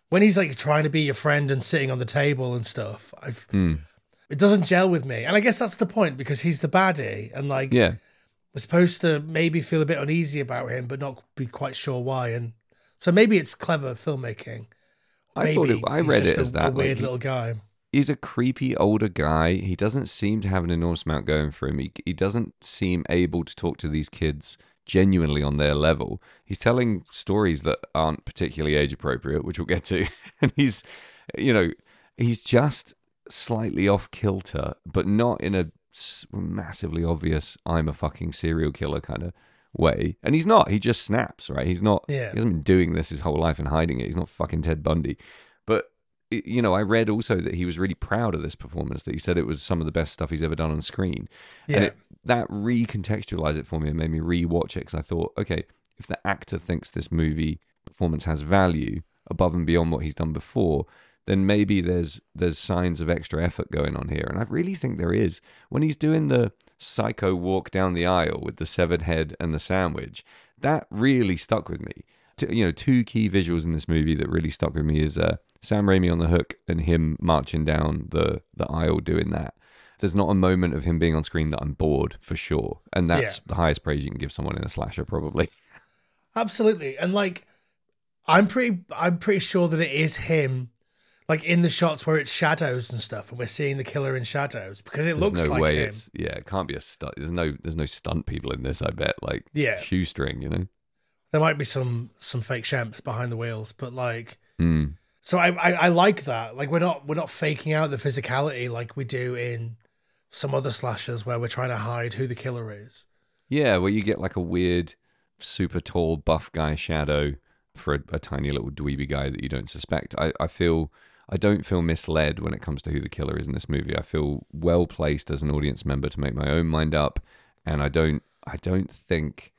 when he's like trying to be your friend and sitting on the table and stuff, I've, Mm. it doesn't gel with me. And I guess that's the point, because he's the baddie, and like Yeah. we're supposed to maybe feel a bit uneasy about him, but not be quite sure why. And so maybe it's clever filmmaking. I Maybe thought it, I he's read just it a, as a that. weird like, he- little guy. he's a creepy older guy. He doesn't seem to have an enormous amount going for him. He, he doesn't seem able to talk to these kids genuinely on their level. He's telling stories that aren't particularly age appropriate, which we'll get to. And he's, you know, he's just slightly off kilter, but not in a s- massively obvious I'm a fucking serial killer kind of way. And he's not. He just snaps, right? He's not. Yeah. He hasn't been doing this his whole life and hiding it. He's not fucking Ted Bundy. But it- you know, I read also that he was really proud of this performance, that he said it was some of the best stuff he's ever done on screen. Yeah. And it, that recontextualized it for me and made me re-watch it, because I thought, okay, if the actor thinks this movie performance has value above and beyond what he's done before, then maybe there's there's signs of extra effort going on here. And I really think there is. When he's doing the psycho walk down the aisle with the severed head and the sandwich, that really stuck with me. Two, you know, two key visuals in this movie that really stuck with me is uh, Sam Raimi on the hook and him marching down the, the aisle doing that. There's not a moment of him being on screen that I'm bored, for sure. And that's Yeah. the highest praise you can give someone in a slasher, probably. Absolutely. And like I'm pretty I'm pretty sure that it is him, like in the shots where it's shadows and stuff, and we're seeing the killer in shadows, because it There's looks no like way him. it's, yeah, it can't be a stunt. There's no, there's no stunt people in this, I bet. Like, Yeah. shoestring, you know? There might be some some fake champs behind the wheels, but like Mm. so I, I I like that. Like we're not we're not faking out the physicality like we do in some other slashers where we're trying to hide who the killer is. Yeah, where you get like a weird, super tall, buff guy shadow for a, a tiny little dweeby guy that you don't suspect. I, I feel I don't feel misled when it comes to who the killer is in this movie. I feel well placed as an audience member to make my own mind up, and I don't I don't think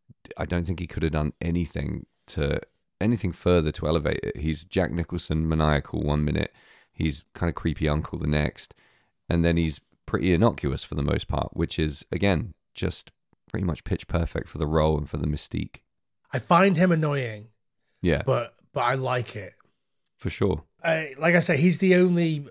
I don't think he could have done anything to anything further to elevate it. He's Jack Nicholson maniacal one minute, he's kind of creepy uncle the next, and then he's pretty innocuous for the most part, which is again just pretty much pitch perfect for the role and for the mystique. I find him annoying, Yeah, but but I like it. for sure. I, like I say, he's the only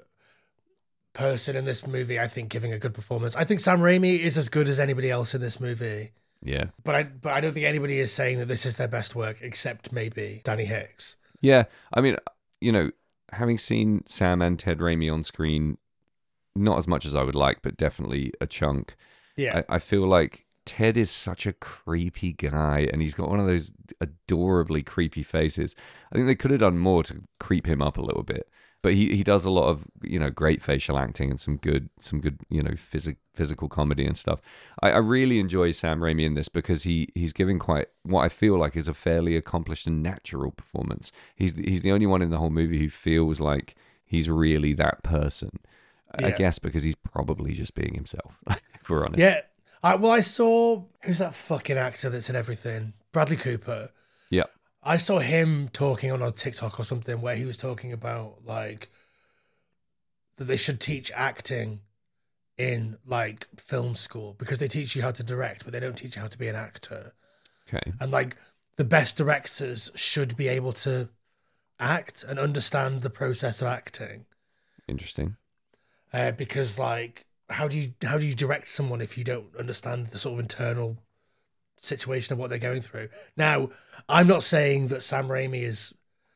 person in this movie I think giving a good performance. I think Sam Raimi is as good as anybody else in this movie, Yeah. but I but I don't think anybody is saying that this is their best work except maybe Danny Hicks. Yeah. I mean, you know, having seen Sam and Ted Raimi on screen, not as much as I would like, but definitely a chunk. Yeah, I, I feel like Ted is such a creepy guy, and he's got one of those adorably creepy faces. I think they could have done more to creep him up a little bit, but he, he does a lot of, you know, great facial acting and some good some good you know phys- physical comedy and stuff. I, I really enjoy Sam Raimi in this because he he's giving quite what I feel like is a fairly accomplished and natural performance. He's the, he's the only one in the whole movie who feels like he's really that person. I Yeah. guess because he's probably just being himself, if we're honest. yeah. I, well, I saw who's that fucking actor that's in everything? Bradley Cooper. Yeah. I saw him talking on a TikTok or something where he was talking about like that they should teach acting in like film school because they teach you how to direct, but they don't teach you how to be an actor. Okay. And like the best directors should be able to act and understand the process of acting. Interesting. Uh, because like how do you how do you direct someone if you don't understand the sort of internal situation of what they're going through? Now, I'm not saying that Sam Raimi is,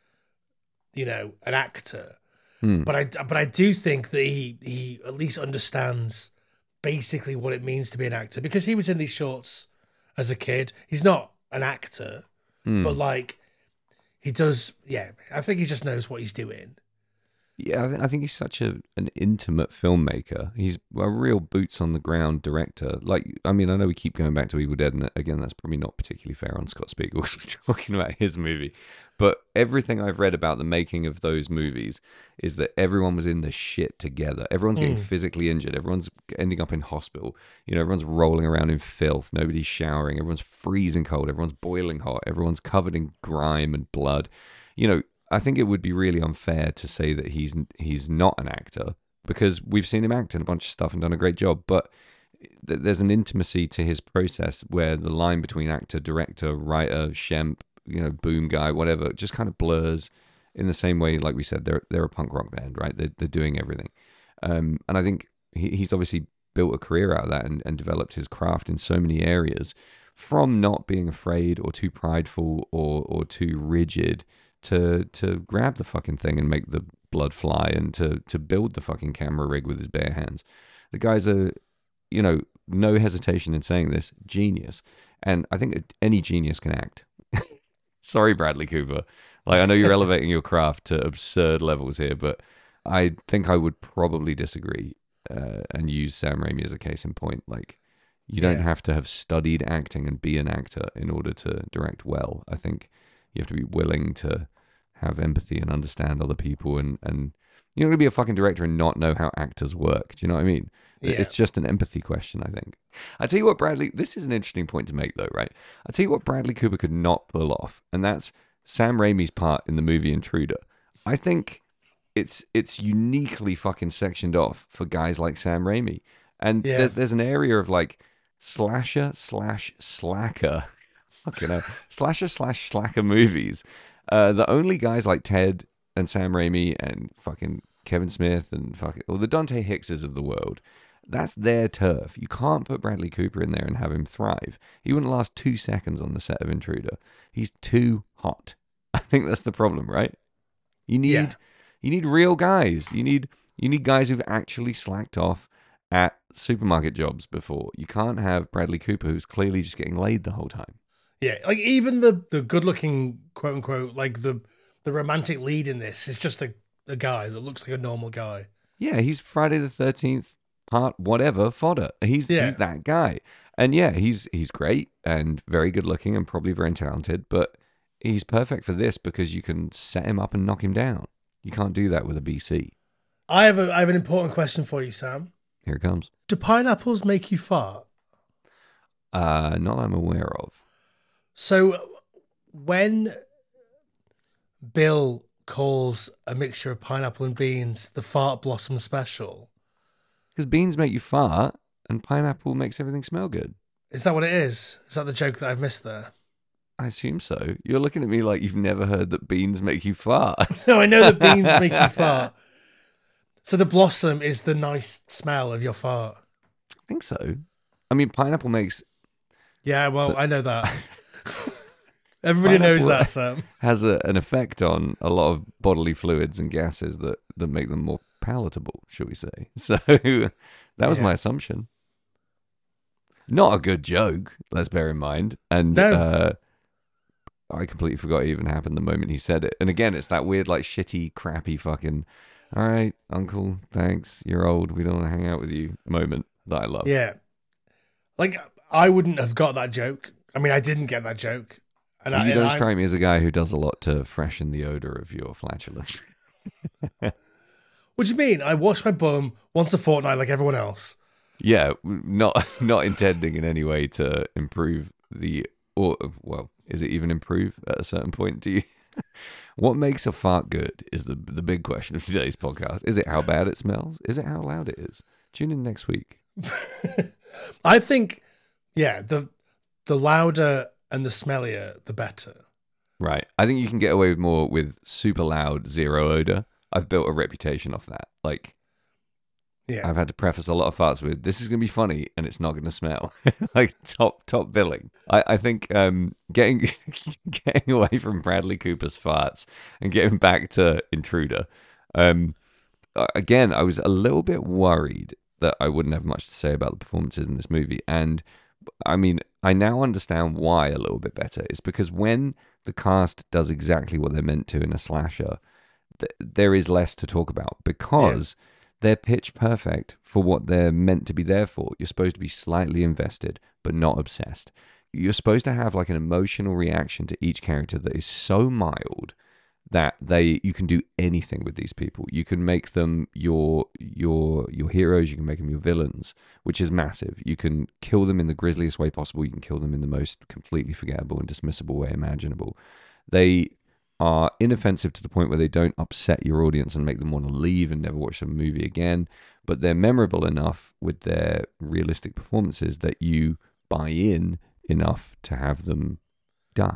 you know, an actor, Hmm. but I but I do think that he he at least understands basically what it means to be an actor because he was in these shorts as a kid. He's not an actor, Hmm. but like he does. Yeah, I think he just knows what he's doing. Yeah, I, th- I think he's such a an intimate filmmaker. He's a real boots on the ground director. Like, I mean, I know we keep going back to Evil Dead, and that, again, that's probably not particularly fair on Scott Spiegel. We're talking about his movie, but everything I've read about the making of those movies is that everyone was in the shit together. Everyone's getting Mm. physically injured. Everyone's ending up in hospital. You know, everyone's rolling around in filth. Nobody's showering. Everyone's freezing cold. Everyone's boiling hot. Everyone's covered in grime and blood. You know, I think it would be really unfair to say that he's he's not an actor because we've seen him act in a bunch of stuff and done a great job. But th- there's an intimacy to his process where the line between actor, director, writer, shemp, you know, boom guy, whatever, just kind of blurs. in the same way, like we said, they're they're a punk rock band, right? They're they're doing everything, um, and I think he, he's obviously built a career out of that and, and developed his craft in so many areas, from not being afraid or too prideful or or too rigid to to grab the fucking thing and make the blood fly, and to to build the fucking camera rig with his bare hands. The guy's a, you know, no hesitation in saying this, genius. And I think any genius can act. Sorry, Bradley Cooper. Like, I know you're elevating your craft to absurd levels here, but I think I would probably disagree uh, and use Sam Raimi as a case in point. Like, you don't Yeah. have to have studied acting and be an actor in order to direct well. I think you have to be willing to have empathy and understand other people, and, and you're not going to be a fucking director and not know how actors work. Do you know what I mean? Yeah. It's just an empathy question, I think. I tell you what, Bradley, this is an interesting point to make, though, right? I tell you what Bradley Cooper could not pull off, and that's Sam Raimi's part in the movie Intruder. I think it's it's uniquely fucking sectioned off for guys like Sam Raimi. And Yeah. there, there's an area of like slasher slash slacker, fucking hell, slasher slash slacker movies. Uh, the only guys like Ted and Sam Raimi and fucking Kevin Smith and fucking, or the Dante Hickses of the world, that's their turf. You can't put Bradley Cooper in there and have him thrive. He wouldn't last two seconds on the set of Intruder. He's too hot. I think that's the problem, right? You need Yeah. you need real guys. You need you need guys who've actually slacked off at supermarket jobs before. You can't have Bradley Cooper who's clearly just getting laid the whole time. Yeah, like even the the good looking quote unquote like the the romantic lead in this is just a, a guy that looks like a normal guy. Yeah, he's Friday the thirteenth part whatever fodder. He's Yeah. he's that guy. And yeah, he's he's great and very good looking and probably very talented, but he's perfect for this because you can set him up and knock him down. You can't do that with a B C. I have a I have an important question for you, Sam. Here it comes. Do pineapples make you fart? Uh, not that I'm aware of. So when Bill calls a mixture of pineapple and beans the fart blossom special, Because beans make you fart and pineapple makes everything smell good. is that what it is? Is that the joke that I've missed there? I assume so. You're looking at me like you've never heard that beans make you fart. No, I know that beans make you fart. So the blossom is the nice smell of your fart. I think so. I mean, pineapple makes Yeah, well, I know that. Everybody knows Pineapple- that, Sam. has a, an effect on a lot of bodily fluids and gases that, that make them more palatable, shall we say. So that was Yeah. my assumption. Not a good joke, let's bear in mind. And No. uh, I completely forgot it even happened the moment he said it. And again, it's that weird, like, shitty, crappy fucking, all right, uncle, thanks, you're old, we don't want to hang out with you moment that I love. Yeah. Like, I wouldn't have got that joke. I mean, I didn't get that joke. And I, You and don't I- strike me as a guy who does a lot to freshen the odor of your flatulence. What do you mean? I wash my bum once a fortnight like everyone else. Yeah, not not intending in any way to improve the, or well, is it even improve at a certain point? Do you? What makes a fart good is the the big question of today's podcast. Is it how bad it smells? Is it how loud it is? Tune in next week. I think, yeah, the the louder and the smellier, the better. Right. I think you can get away with more with super loud zero odor. I've built a reputation off that. Like, Yeah. I've had to preface a lot of farts with, this is going to be funny and it's not going to smell. Like, top top billing. I, I think um, getting getting away from Bradley Cooper's farts and getting back to Intruder. Um, uh, again, I was a little bit worried that I wouldn't have much to say about the performances in this movie. And I mean, I now understand why a little bit better. It's because when the cast does exactly what they're meant to in a slasher, th- there is less to talk about because they're pitch perfect for what they're meant to be there for. You're supposed to be slightly invested, but not obsessed. You're supposed to have like an emotional reaction to each character that is so mild that they you can do anything with these people. You can make them your your your heroes. You can make them your villains, which is massive. You can kill them in the grisliest way possible. You can kill them in the most completely forgettable and dismissible way imaginable. They are inoffensive to the point where they don't upset your audience and make them want to leave and never watch the movie again. But they're memorable enough with their realistic performances that you buy in enough to have them die.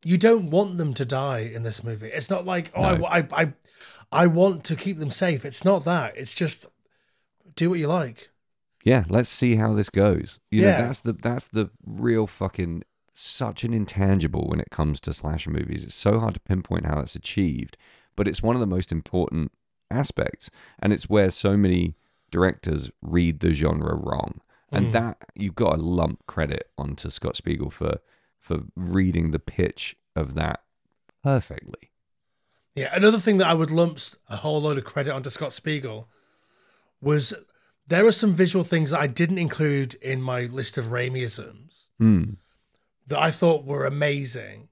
you don't want them to die in this movie. It's not like, oh, No. I, I, I, I want to keep them safe. It's not that. It's just do what you like. Yeah, let's see how this goes. You Yeah. know, that's the that's the real fucking such an intangible when it comes to slasher movies. It's so hard to pinpoint how it's achieved, but it's one of the most important aspects, and it's where so many directors read the genre wrong. And Mm. that you've got to lump credit onto Scott Spiegel for for reading the pitch of that perfectly. Yeah, another thing that I would lump s- a whole load of credit onto Scott Spiegel was there are some visual things that I didn't include in my list of Raimiisms Hmm. that I thought were amazing.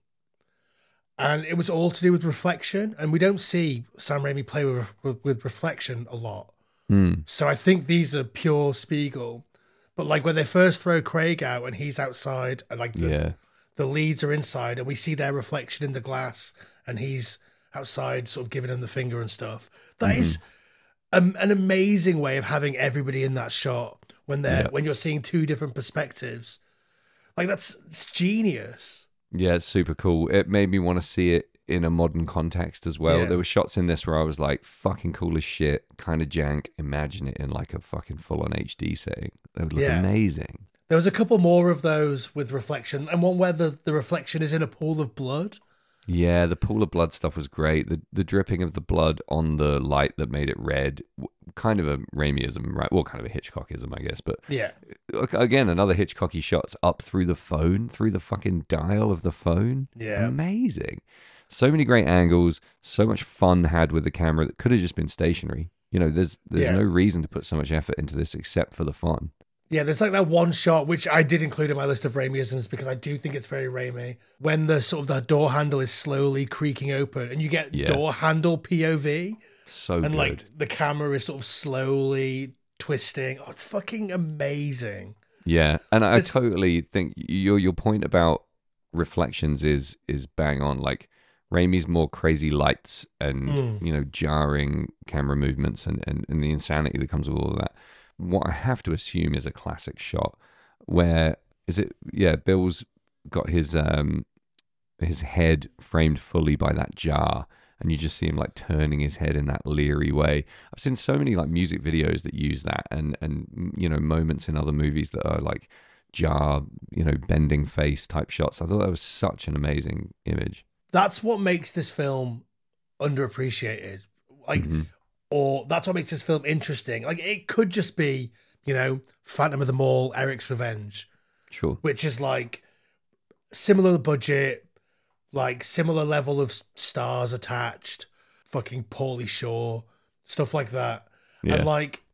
And it was all to do with reflection. And we don't see Sam Raimi play with, with, with reflection a lot. Hmm. So I think these are pure Spiegel. But like when they first throw Craig out and he's outside and like the, Yeah. the leads are inside and we see their reflection in the glass and he's outside sort of giving them the finger and stuff. That is um, an amazing way of having everybody in that shot when they're Yeah. when you're seeing two different perspectives. Like that's it's genius. Yeah, it's super cool. It made me want to see it in a modern context as well. Yeah. There were shots in this where I was like, fucking cool as shit, kind of jank. Imagine it in like a fucking full-on H D setting. That would look Yeah. amazing. There was a couple more of those with reflection and one where the, the reflection is in a pool of blood. Yeah, the pool of blood stuff was great. The the dripping of the blood on the light that made it red, w- kind of a Raimiism, right? Well, kind of a Hitchcockism, I guess. But Yeah. okay, again, another Hitchcocky shots up through the phone, through the fucking dial of the phone. Yeah. Amazing. So many great angles, so much fun had with the camera that could have just been stationary. You know, there's there's Yeah. no reason to put so much effort into this except for the fun. Yeah, there's like that one shot, which I did include in my list of Raimiisms because I do think it's very Raimi, when the sort of the door handle is slowly creaking open and you get Yeah. door handle P O V So and good. like the camera is sort of slowly twisting. Oh, it's fucking amazing. Yeah, and I It's- totally think your your point about reflections is is bang on. Like Raimi's more crazy lights and Mm. you know jarring camera movements and, and and the insanity that comes with all of that. What I have to assume is a classic shot where is it? Yeah, Bill's got his um his head framed fully by that jar. And you just see him like turning his head in that leery way. I've seen so many like music videos that use that, and and you know moments in other movies that are like jar, you know, bending face type shots. I thought that was such an amazing image. That's what makes this film underappreciated. Like, Mhm. or that's what makes this film interesting. Like, it could just be, you know, Phantom of the Mall, Eric's Revenge, Sure. which is like similar budget, like similar level of s- stars attached, fucking Pauly Shore, stuff like that. Yeah. And like,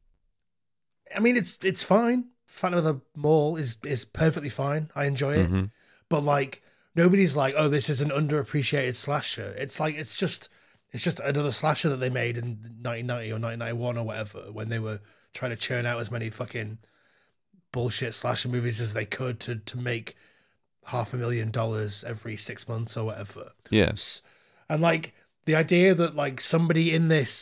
I mean, it's it's fine. Phantom of the Mall is is perfectly fine. I enjoy it, Mhm. but like nobody's like, oh, this is an underappreciated slasher. It's like it's just it's just another slasher that they made in nineteen ninety or nineteen ninety-one or whatever when they were trying to churn out as many fucking bullshit slasher movies as they could to to make half a million dollars every six months or whatever. Yeah. And like the idea that like somebody in this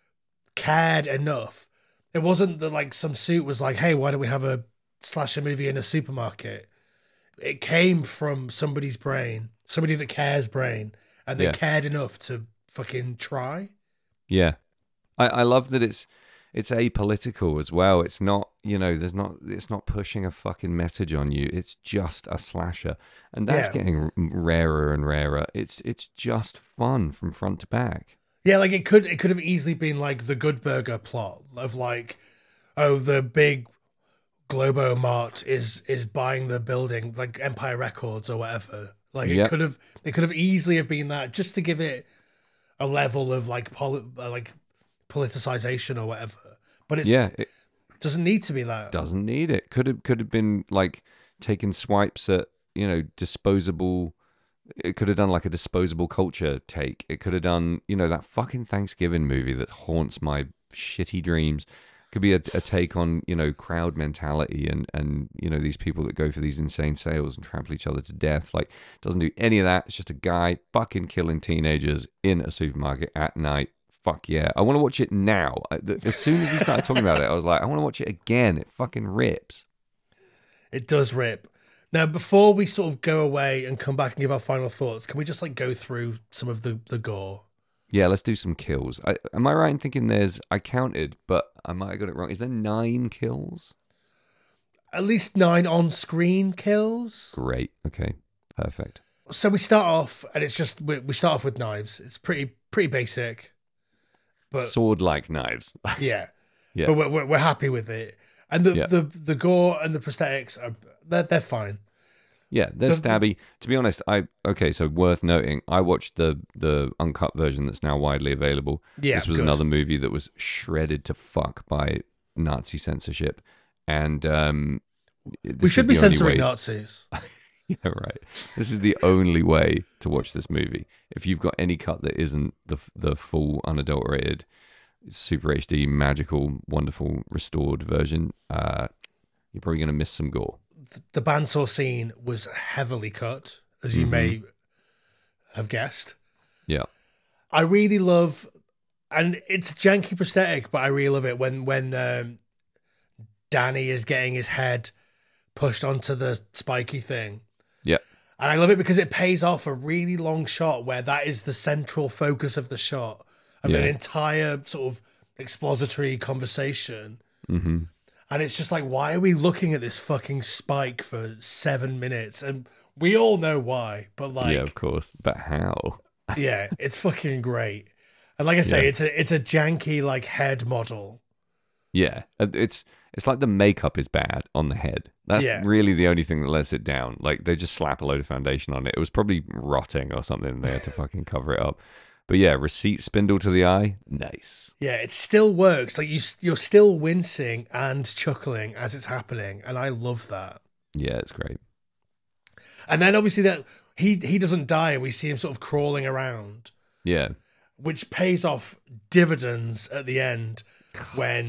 cared enough. It wasn't that like some suit was like, hey, why don't we have a slasher movie in a supermarket? It came from somebody's brain, somebody that cares brain, and they Yeah. cared enough to fucking try. Yeah. I, I love that it's it's apolitical as well. It's not, you know, there's not it's not pushing a fucking message on you. It's just a slasher. And that's Yeah. getting r- rarer and rarer. It's it's just fun from front to back. Yeah, like it could it could have easily been like the Good Burger plot of like, oh, the big Globo Mart is is buying the building, like Empire Records or whatever. Like it Yep. could have it could have easily have been that just to give it a level of like poli- uh, like politicization or whatever. But it's Yeah, it doesn't need to be that. doesn't need it. Could have could have been like taking swipes at, you know, disposable. It could have done like a disposable culture take. It could have done, you know, that fucking Thanksgiving movie that haunts my shitty dreams. Could be a, a take on, you know, crowd mentality and and you know these people that go for these insane sales and trample each other to death. Like, doesn't do any of that. It's just a guy fucking killing teenagers in a supermarket at night. Fuck yeah, I want to watch it now. I- the- As soon as we started talking about it, I was like, I want to watch it again. It fucking rips. It does rip. Now, before we sort of go away and come back and give our final thoughts, can we just like go through some of the the gore? Yeah, let's do some kills. I, am I right in thinking there's, I counted, but I might have got it wrong. Is there nine kills? At least nine on-screen kills. Great. Okay. Perfect. So we start off, and it's just we, we start off with knives. It's pretty pretty basic, but sword-like knives. yeah, Yeah. But we're, we're we're happy with it, and the Yeah. the the gore and the prosthetics are they're they're fine. Yeah, they're The- stabby. To be honest, I okay. So worth noting, I watched the the uncut version that's now widely available. Yeah, this was good. another movie that was shredded to fuck by Nazi censorship, and um, We this should is be the only censoring way- Nazis. Yeah, right. This is the only way to watch this movie. If you've got any cut that isn't the the full unadulterated, super H D, magical, wonderful, restored version, uh, you're probably going to miss some gore. The bandsaw scene was heavily cut, as you Mhm. may have guessed. Yeah. I really love, and it's a janky prosthetic, but I really love it when when um, Danny is getting his head pushed onto the spiky thing. Yeah. And I love it because it pays off a really long shot where that is the central focus of the shot of an Yeah. entire sort of expository conversation. Mm-hmm. And it's just like, why are we looking at this fucking spike for seven minutes? And we all know why, but like, yeah, of course. But how? yeah, it's fucking great. And like I say, Yeah. it's a it's a janky like head model. Yeah, Uh, it's it's like the makeup is bad on the head. That's Yeah. really the only thing that lets it down. Like they just slap a load of foundation on it. It was probably rotting or something. And they had to fucking cover it up. But yeah, receipt spindle to the eye, nice. Yeah, it still works. Like you, you're still wincing and chuckling as it's happening, and I love that. Yeah, it's great. And then obviously that he he doesn't die, and we see him sort of crawling around, Yeah, which pays off dividends at the end when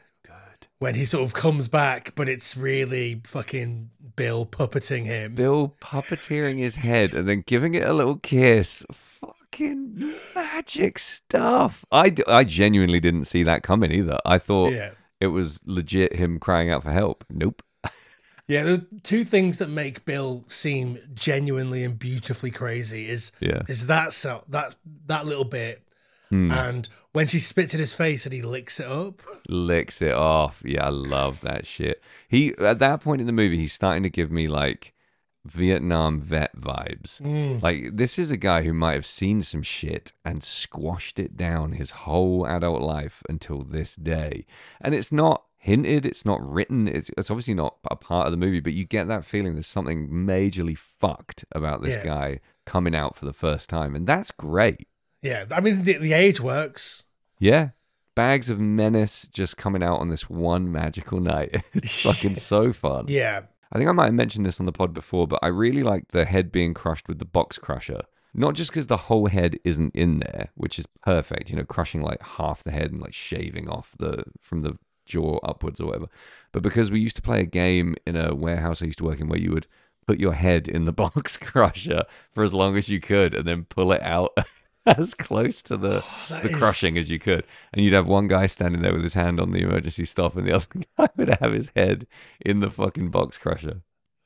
good. when he sort of comes back, but it's really fucking Bill puppeting him. Bill puppeteering his head and then giving it a little kiss. Fucking magic stuff. I, d- I genuinely didn't see that coming either. I thought Yeah. it was legit him crying out for help. Nope. Yeah, the two things that make Bill seem genuinely and beautifully crazy is Yeah. is that so, that that little bit, Hmm. and when she spits in his face and he licks it up. Licks it off. Yeah, I love that shit. He at that point in the movie, he's starting to give me like Vietnam vet vibes. Mm. Like this is a guy who might have seen some shit and squashed it down his whole adult life until this day. And it's not hinted, it's not written, it's, it's obviously not a part of the movie, but you get that feeling there's something majorly fucked about this Yeah. guy coming out for the first time, and that's great. Yeah, I mean the, the age works. Yeah. Bags of menace just coming out on this one magical night. It's fucking so fun. Yeah, I think I might have mentioned this on the pod before, but I really like the head being crushed with the box crusher. Not just because the whole head isn't in there, which is perfect, you know, crushing like half the head and like shaving off the from the jaw upwards or whatever, but because we used to play a game in a warehouse I used to work in where you would put your head in the box crusher for as long as you could and then pull it out as close to the, that the is- crushing as you could. And you'd have one guy standing there with his hand on the emergency stop and the other guy would have his head in the fucking box crusher.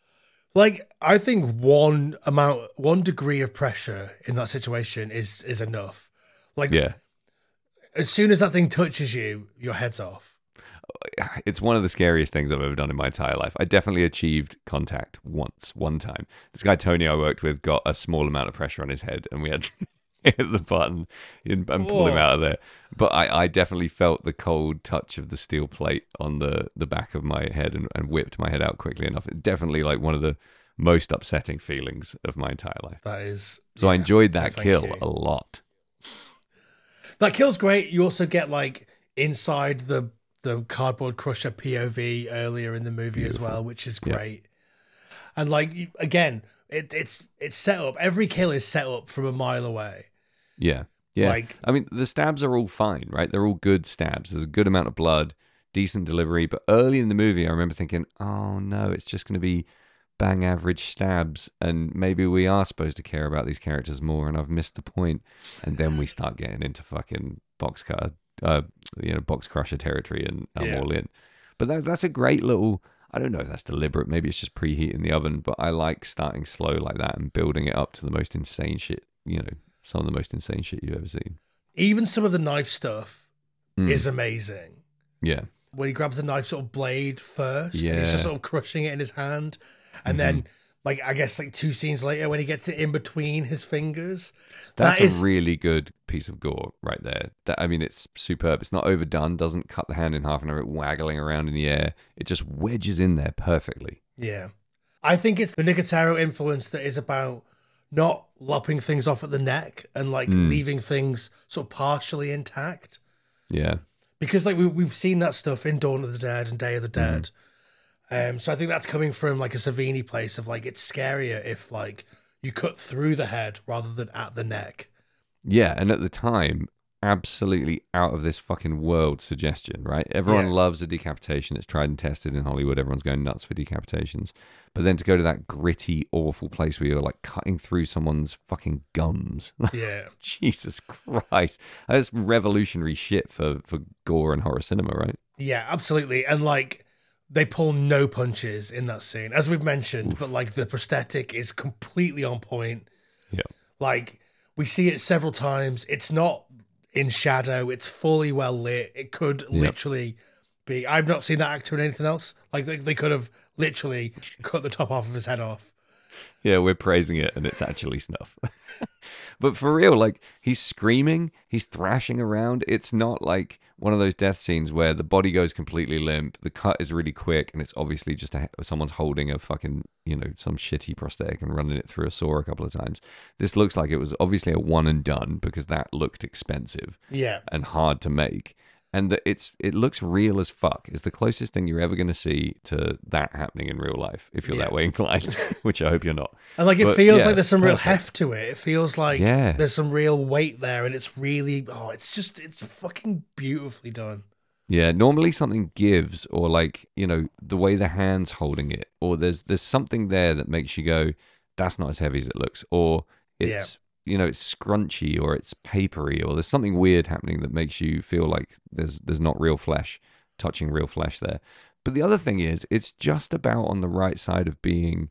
like I think one amount, one degree of pressure in that situation is is enough. Like Yeah. as soon as that thing touches you, your head's off. It's one of the scariest things I've ever done in my entire life. I definitely achieved contact once, one time. This guy, Tony, I worked with, got a small amount of pressure on his head and we had to hit the button and, and pull him Oh. out of there. But I, I definitely felt the cold touch of the steel plate on the, the back of my head and, and whipped my head out quickly enough. It definitely like one of the most upsetting feelings of my entire life. That is. So I yeah, enjoyed that thank kill you. a lot. That kill's great. You also get like inside the the cardboard crusher P O V earlier in the movie Beautiful. as well, which is Yeah. great. And like you- again, it, it's it's set up. Every kill is set up from a mile away. Yeah. Yeah. Like- I mean, the stabs are all fine, right? They're all good stabs. There's a good amount of blood, decent delivery. But early in the movie, I remember thinking, oh no, it's just going to be bang average stabs. And maybe we are supposed to care about these characters more. And I've missed the point. And then we start getting into fucking box cutter, uh, you know, box crusher territory. And I'm Yeah. all in. But that, that's a great little. I don't know if that's deliberate. Maybe it's just preheating the oven, but I like starting slow like that and building it up to the most insane shit, you know, some of the most insane shit you've ever seen. Even some of the knife stuff Mm. is amazing. Yeah. When he grabs the knife sort of blade first, Yeah. and he's just sort of crushing it in his hand. And Mm-hmm. then, like, I guess, like two scenes later, when he gets it in between his fingers. That's that is, a really good piece of gore right there. That, I mean, it's superb. It's not overdone, doesn't cut the hand in half and have it waggling around in the air. It just wedges in there perfectly. Yeah. I think it's the Nicotero influence that is about not lopping things off at the neck and, like, Mm. leaving things sort of partially intact. Yeah. Because, like, we, we've seen that stuff in Dawn of the Dead and Day of the Dead. Um, so I think that's coming from, like, a Savini place of, like, it's scarier if, like, you cut through the head rather than at the neck. Yeah, and at the time, absolutely out of this fucking world suggestion, right? Everyone Yeah. loves a decapitation. It's tried and tested in Hollywood. Everyone's going nuts for decapitations. But then to go to that gritty, awful place where you're like cutting through someone's fucking gums. Yeah. Jesus Christ. That's revolutionary shit for, for gore and horror cinema, right? Yeah, absolutely. And, like, they pull no punches in that scene, as we've mentioned, but, like, the prosthetic is completely on point. Yeah. Like, we see it several times. It's not in shadow. It's fully well lit. It could Yeah. literally be... I've not seen that actor in anything else. Like, they, they could have literally cut the top off of his head off. Yeah, we're praising it and it's actually snuff. But for real, like, he's screaming, he's thrashing around. It's not like one of those death scenes where the body goes completely limp, the cut is really quick, and it's obviously just a, someone's holding a fucking, you know, some shitty prosthetic and running it through a saw a couple of times. This looks like it was obviously a one and done because that looked expensive Yeah. and hard to make. And that it's it looks real as fuck. It's the closest thing you're ever going to see to that happening in real life, if you're Yeah. that way inclined, which I hope you're not. And, like, it But, feels yeah, like there's some real perfect. heft to it. It feels like Yeah. there's some real weight there, and it's really... Oh, it's just... It's fucking beautifully done. Yeah, normally something gives, or like, you know, the way the hand's holding it, or there's there's something there that makes you go, that's not as heavy as it looks, or it's, you know, it's scrunchy, or it's papery, or there's something weird happening that makes you feel like there's there's not real flesh, touching real flesh there. But the other thing is, it's just about on the right side of being,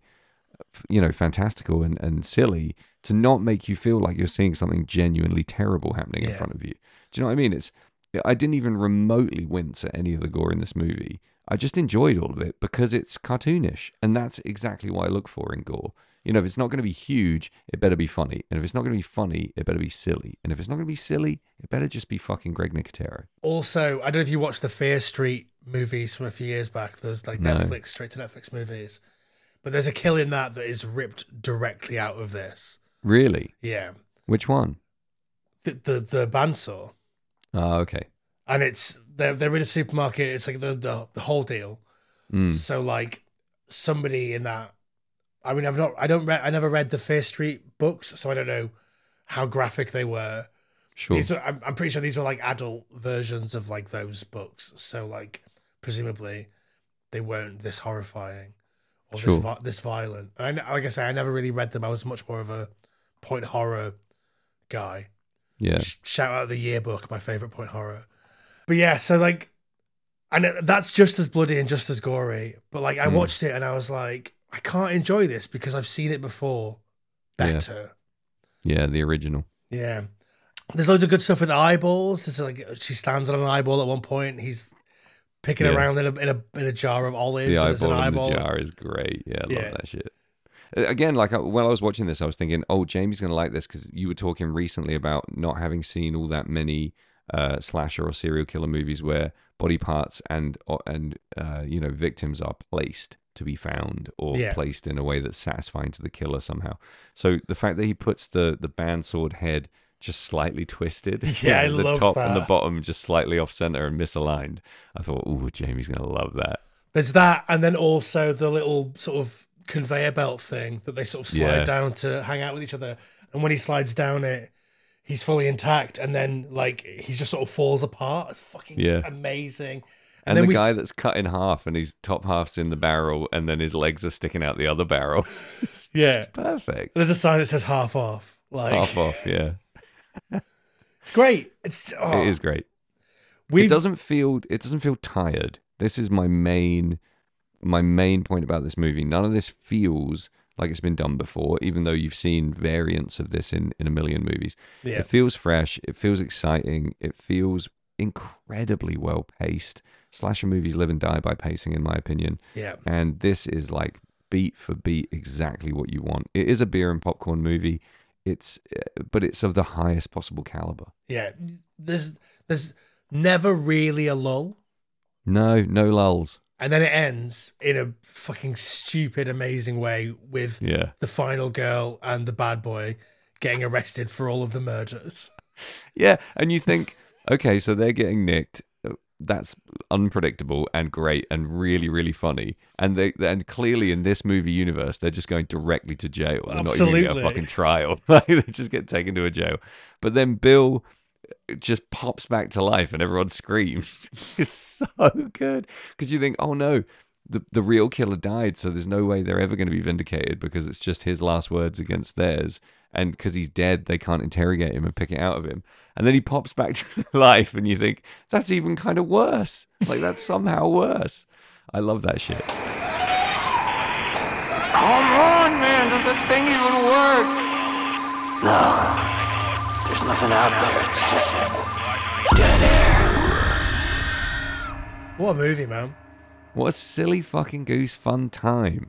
you know, fantastical and, and silly to not make you feel like you're seeing something genuinely terrible happening in Yeah. front of you. Do you know what I mean? It's I didn't even remotely wince at any of the gore in this movie. I just enjoyed all of it because it's cartoonish, and that's exactly what I look for in gore. You know, if it's not going to be huge, it better be funny. And if it's not going to be funny, it better be silly. And if it's not going to be silly, it better just be fucking Greg Nicotero. Also, I don't know if you watched the Fear Street movies from a few years back. Those, like, No. Netflix, straight to Netflix movies. But there's a kill in that that is ripped directly out of this. Really? Yeah. Which one? The the, the bandsaw. Oh, okay. And it's they're they're in a supermarket. It's like the the, the whole deal. Mm. So, like, somebody in that. I mean, I've not. I don't. Read, I never read the Fear Street books, so I don't know how graphic they were. Sure. These were, I'm, I'm pretty sure these were like adult versions of like those books. So, like, presumably, they weren't this horrifying or Sure. this vi- this violent. And I, like I say, I never really read them. I was much more of a point horror guy. Yeah. Sh- Shout out the yearbook, my favorite point horror. But yeah, so like, and it- that's just as bloody and just as gory. But like, I Mm. watched it and I was like, I can't enjoy this because I've seen it before. Yeah. Better. Yeah, the original. Yeah. There's loads of good stuff with the eyeballs. There's like she stands on an eyeball at one point. He's picking Yeah. around in a in a in a jar of olives. The and there's an eyeball in the eyeball. jar is great. Yeah, I Yeah. love that shit. Uh, Again, like I- while I was watching this, I was thinking, oh, Jamie's going to like this because you were talking recently about not having seen all that many uh, slasher or serial killer movies where body parts and or- and uh, you know victims are placed to be found or Yeah. placed in a way that's satisfying to the killer somehow. So the fact that he puts the the bandsword head just slightly twisted, Yeah, I the love top and the that. bottom just slightly off center and misaligned. I thought, oh, Jamie's going to love that. There's that, and then also the little sort of conveyor belt thing that they sort of slide Yeah. down to hang out with each other. And when he slides down it, he's fully intact, and then like he just sort of falls apart. It's fucking Yeah. amazing. And, then the we guy s- that's cut in half and his top half's in the barrel and then his legs are sticking out the other barrel. It's Yeah, perfect. there's a sign that says half off. Like Half off, yeah. it's great. It's oh, It is great. We've It doesn't feel it doesn't feel tired. This is my main my main point about this movie. None of this feels like it's been done before, even though you've seen variants of this in, in a million movies. Yeah. It feels fresh. It feels exciting. It feels incredibly well paced. Slasher movies live and die by pacing, in my opinion. Yeah. And this is like beat for beat exactly what you want. It is a beer and popcorn movie. It's, but it's of the highest possible caliber. Yeah. There's there's never really a lull. No, no lulls. And then it ends in a fucking stupid, amazing way with Yeah. the final girl and the bad boy getting arrested for all of the murders. Yeah, and you think, okay, so they're getting nicked. That's unpredictable and great and really, really funny. And they and clearly in this movie universe, they're just going directly to jail. They're Absolutely. not even getting a fucking trial. Like, they just get taken to a jail. But then Bill just pops back to life and everyone screams. It's so good. Because you think, oh no, the, the real killer died, so there's no way they're ever going to be vindicated because it's just his last words against theirs. And because he's dead, they can't interrogate him and pick it out of him. And then he pops back to life and you think, that's even kind of worse. Like, that's somehow worse. I love that shit. Come on, man. Does that thing even work? No. There's nothing out there. It's just dead air. What a movie, man. What a silly fucking goose fun time.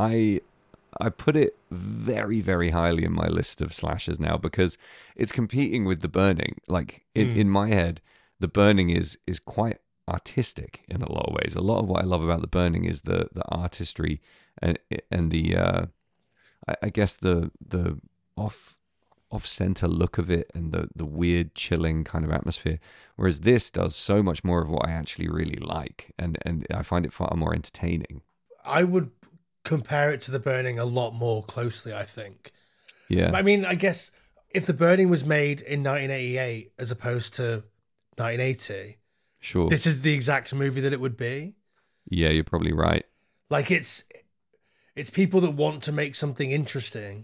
I I put it very, very highly in my list of slashers now because it's competing with The Burning. Like, in, Mm. in my head, The Burning is is quite artistic in a lot of ways. A lot of what I love about The Burning is the the artistry and and the uh, I, I guess the the off off center look of it and the the weird chilling kind of atmosphere. Whereas this does so much more of what I actually really like, and and I find it far more entertaining. I would compare it to The Burning a lot more closely, I think. Yeah, I mean, I guess if The Burning was made in nineteen eighty-eight as opposed to nineteen eighty, sure. this is the exact movie that it would be. Yeah, you're probably right. Like, it's it's people that want to make something interesting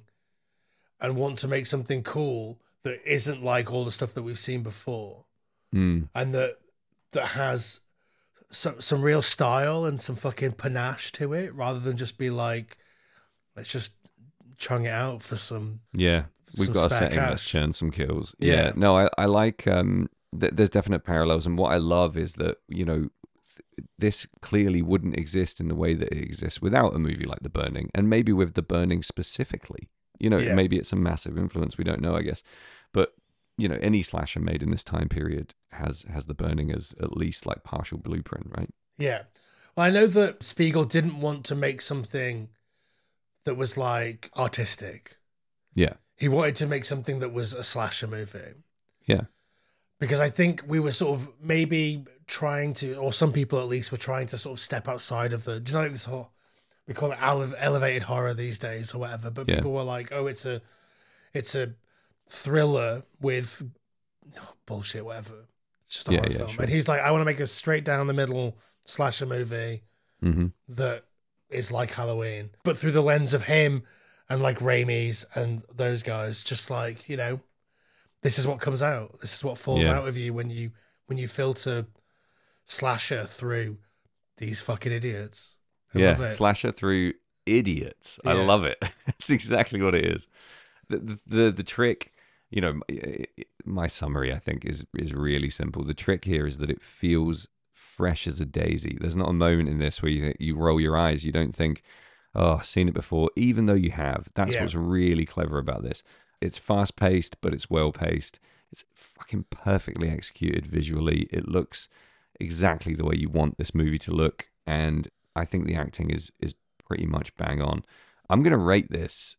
and want to make something cool that isn't like all the stuff that we've seen before, Mm. and that that has some some real style and some fucking panache to it, rather than just be like, let's just chung it out for some. Yeah, we've Some got a spare setting. Let's cash. churn some kills. Yeah. Yeah, no, I, I like. Um, th- there's definite parallels, and what I love is that you know th- this clearly wouldn't exist in the way that it exists without a movie like The Burning, and maybe with The Burning specifically. You know, Yeah. maybe it's a massive influence. We don't know, I guess, but you know, any slasher made in this time period has has The Burning as at least like partial blueprint, right? Yeah. Well, I know that Spiegel didn't want to make something that was like artistic. Yeah, He wanted to make something that was a slasher movie. yeah, Because I think we were sort of maybe trying to, or some people at least were trying to sort of step outside of the, do you know, like this whole, we call it ele- elevated horror these days or whatever, but Yeah. people were like, oh, it's a, it's a thriller with oh, bullshit, whatever. It's just a Yeah, horror yeah, film. sure. And he's like, I want to make a straight down the middle slasher movie hmm that is like Halloween, but through the lens of him and like Raimi's and those guys, just like, you know, this is what comes out. This is what falls Yeah. out of you when you when you filter slasher through these fucking idiots. I yeah. love it. Slasher through idiots. I Yeah. love it. That's exactly what it is. The, the the the trick, you know, my- my summary I think is is really simple. The trick here is that it feels fresh as a daisy. There's not a moment in this where you you roll your eyes. You don't think, oh, I've seen it before, even though you have. That's Yeah. what's really clever about this. It's fast paced, but it's well paced. It's fucking perfectly executed visually. It looks exactly the way you want this movie to look, and I think the acting is is pretty much bang on. I'm gonna rate this.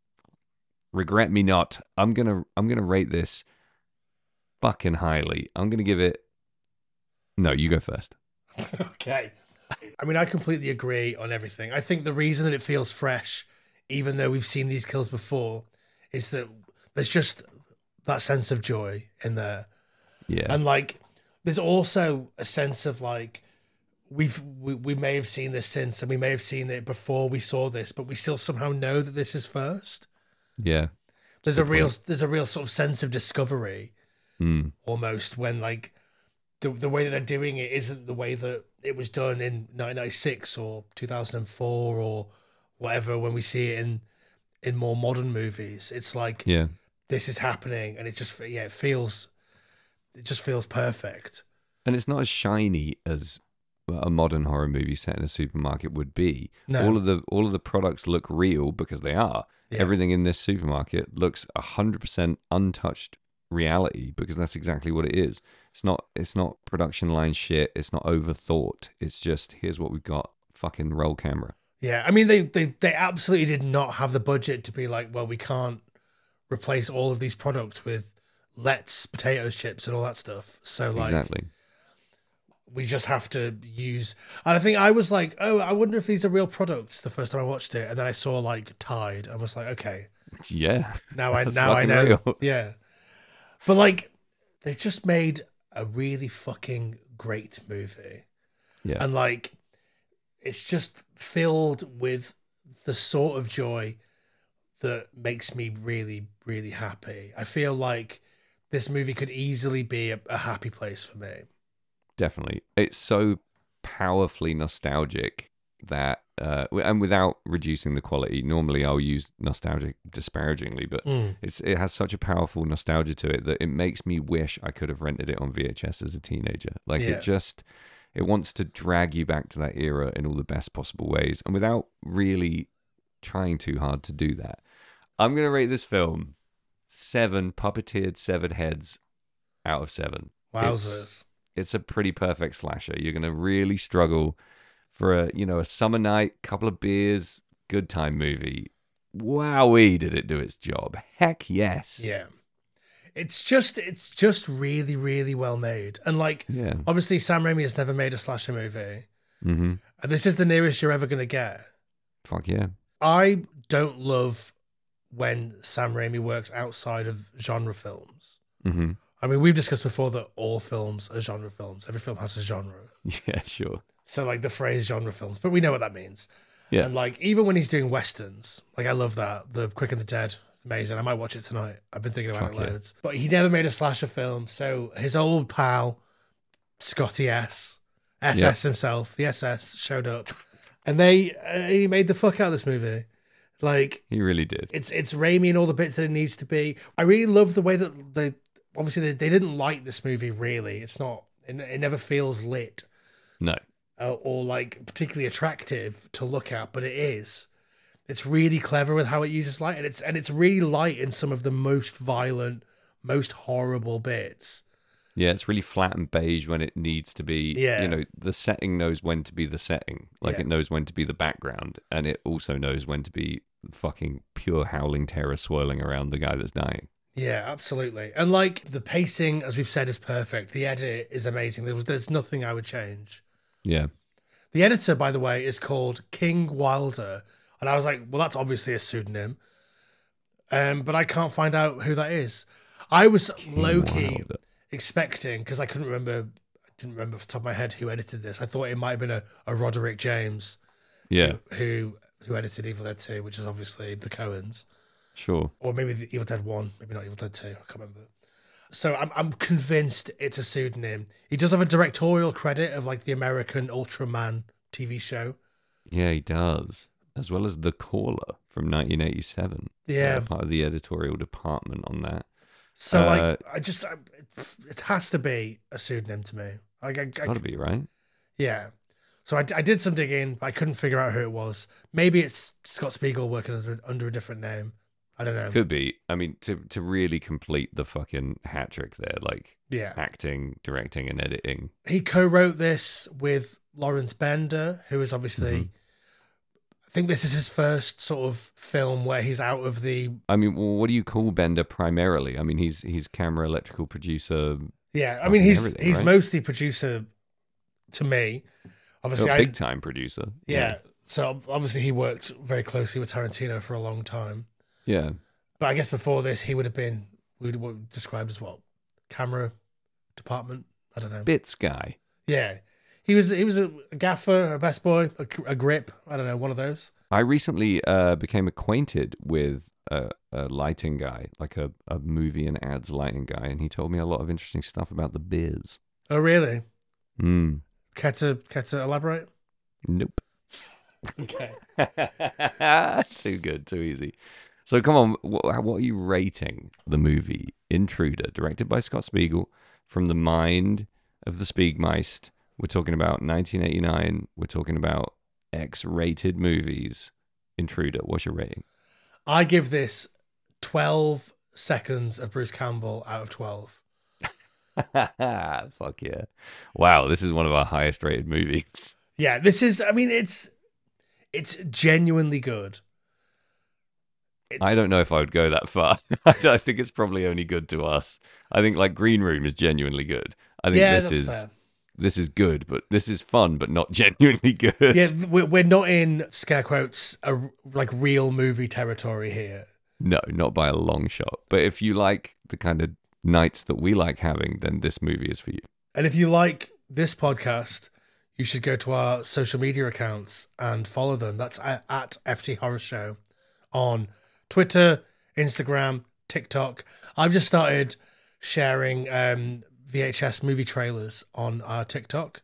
Regret me not. I'm gonna I'm gonna rate this fucking highly. I'm gonna give it. No, you go first. Okay. I mean, I completely agree on everything. I think the reason that it feels fresh, even though we've seen these kills before, is that there's just that sense of joy in there. Yeah, And like, there's also a sense of like, we've we, we may have seen this since, and we may have seen it before we saw this, but we still somehow know that this is first. yeah, There's a Good real point. there's a real sort of sense of discovery mm, almost when like the the way that they're doing it isn't the way that it was done in nineteen ninety-six or two thousand four or whatever. When we see it in in more modern movies, it's like Yeah. this is happening, and it just yeah, it feels it just feels perfect. And it's not as shiny as a modern horror movie set in a supermarket would be. No. All of the all of the products look real because they are. Yeah. Everything in this supermarket looks a hundred percent untouched reality because that's exactly what it is. It's not it's not production line shit. It's not overthought. It's just here's what we've got. Fucking roll camera. Yeah, I mean they they they absolutely did not have the budget to be like, well, we can't replace all of these products with Let's potatoes chips and all that stuff. So like Exactly. we just have to use, and I think I was like, oh, I wonder if these are real products the first time I watched it, and then I saw like Tide and was like, okay, Yeah. now I That's now I fucking know. real. Yeah, but like they just made a really fucking great movie, Yeah. and like it's just filled with the sort of joy that makes me really really happy. I feel like this movie could easily be a, a happy place for me. Definitely. It's so powerfully nostalgic that, uh, and without reducing the quality, normally I'll use nostalgic disparagingly, but Mm. it's it has such a powerful nostalgia to it that it makes me wish I could have rented it on V H S as a teenager. Like Yeah. it just, it wants to drag you back to that era in all the best possible ways, and without really trying too hard to do that. I'm going to rate this film seven puppeteered severed heads out of seven. Wowzers. It's, it's a pretty perfect slasher. You're going to really struggle for a, you know, a summer night, couple of beers, good time movie. Wowee, did it do its job. Heck yes. Yeah. It's just it's just really, really well made. And like Yeah. obviously Sam Raimi has never made a slasher movie. Mm-hmm. And this is the nearest you're ever gonna get. Fuck yeah. I don't love when Sam Raimi works outside of genre films. Mm-hmm. I mean, we've discussed before that all films are genre films. Every film has a genre. Yeah, sure. So like the phrase genre films, but we know what that means. Yeah. And like even when he's doing westerns, like I love that. The Quick and the Dead, it's amazing. I might watch it tonight. I've been thinking about Fuck it yeah. loads. But he never made a slasher film. So his old pal, Scotty S, S S himself, the S S showed up, and they uh, he made the fuck out of this movie. Like He really did. it's it's Raimi in all the bits that it needs to be. I really love the way that they obviously they, they didn't light this movie. Really, it's not. It, it never feels lit. No. Uh, or like particularly attractive to look at, but it is. It's really clever with how it uses light, and it's and it's really light in some of the most violent, most horrible bits. Yeah, it's really flat and beige when it needs to be. Yeah. You know, the setting knows when to be the setting. Like Yeah. it knows when to be the background. And it also knows when to be fucking pure howling terror swirling around the guy that's dying. Yeah, absolutely. And like the pacing, as we've said, is perfect. The edit is amazing. There was there's nothing I would change. Yeah. The editor, by the way, is called King Wilder, and I was like, well, that's obviously a pseudonym. Um, but I can't find out who that is. I was low key Wilder. expecting, because I couldn't remember, I didn't remember off the top of my head who edited this. I thought it might have been a, a Roderick James Yeah, who who edited Evil Dead two, which is obviously the Coens, sure. or maybe the Evil Dead one, maybe not Evil Dead two. I can't remember. So I'm I'm convinced it's a pseudonym. He does have a directorial credit of like the American Ultraman T V show. Yeah, he does. As well as The Caller from nineteen eighty-seven. Yeah. Uh, part of the editorial department on that. So Uh, like I just I, it has to be a pseudonym to me. Like I, I, Gotta be, right? yeah. So I, I did some digging, but I couldn't figure out who it was. Maybe it's Scott Spiegel working under, under a different name. I don't know. Could be. I mean, to to really complete the fucking hat trick there, like Yeah. acting, directing, and editing. He co-wrote this with Lawrence Bender, who is obviously, Mm-hmm. I think this is his first sort of film where he's out of the, I mean, well, what do you call Bender primarily? I mean, he's he's camera, electrical producer, yeah, I Fucking mean, he's everything, he's right? mostly producer to me. Obviously, I, big time producer. yeah. So obviously he worked very closely with Tarantino for a long time. yeah. But I guess before this, he would have been, we would have described as what? Camera department? I don't know. Bits guy. Yeah. He was he was a gaffer, a best boy, a, a grip. I don't know, one of those. I recently uh, became acquainted with a, a lighting guy, like a, a movie and ads lighting guy, and he told me a lot of interesting stuff about the biz. Oh, really? Hmm. Care to, care to elaborate? Nope. Okay. Too good, too easy. So come on, what, what are you rating the movie Intruder, directed by Scott Spiegel, from the mind of the Spiegmeist? We're talking about nineteen eighty-nine. We're talking about X-rated movies. Intruder, what's your rating? I give this twelve seconds of Bruce Campbell out of twelve. Fuck yeah. Wow, this is one of our highest rated movies. Yeah, this is, I mean, it's it's genuinely good. It's, I don't know if I would go that far. I don't think it's probably only good to us. I think like Green Room is genuinely good. I think yeah, this that's is fair. this is good, but this is fun, but not genuinely good. Yeah, we're, we're not in, scare quotes, a, like real movie territory here. No, not by a long shot. But if you like the kind of nights that we like having, then this movie is for you. And if you like this podcast, you should go to our social media accounts and follow them. That's at, at F T Horror Show on Twitter, Instagram, TikTok. I've just started sharing um, V H S movie trailers on our TikTok.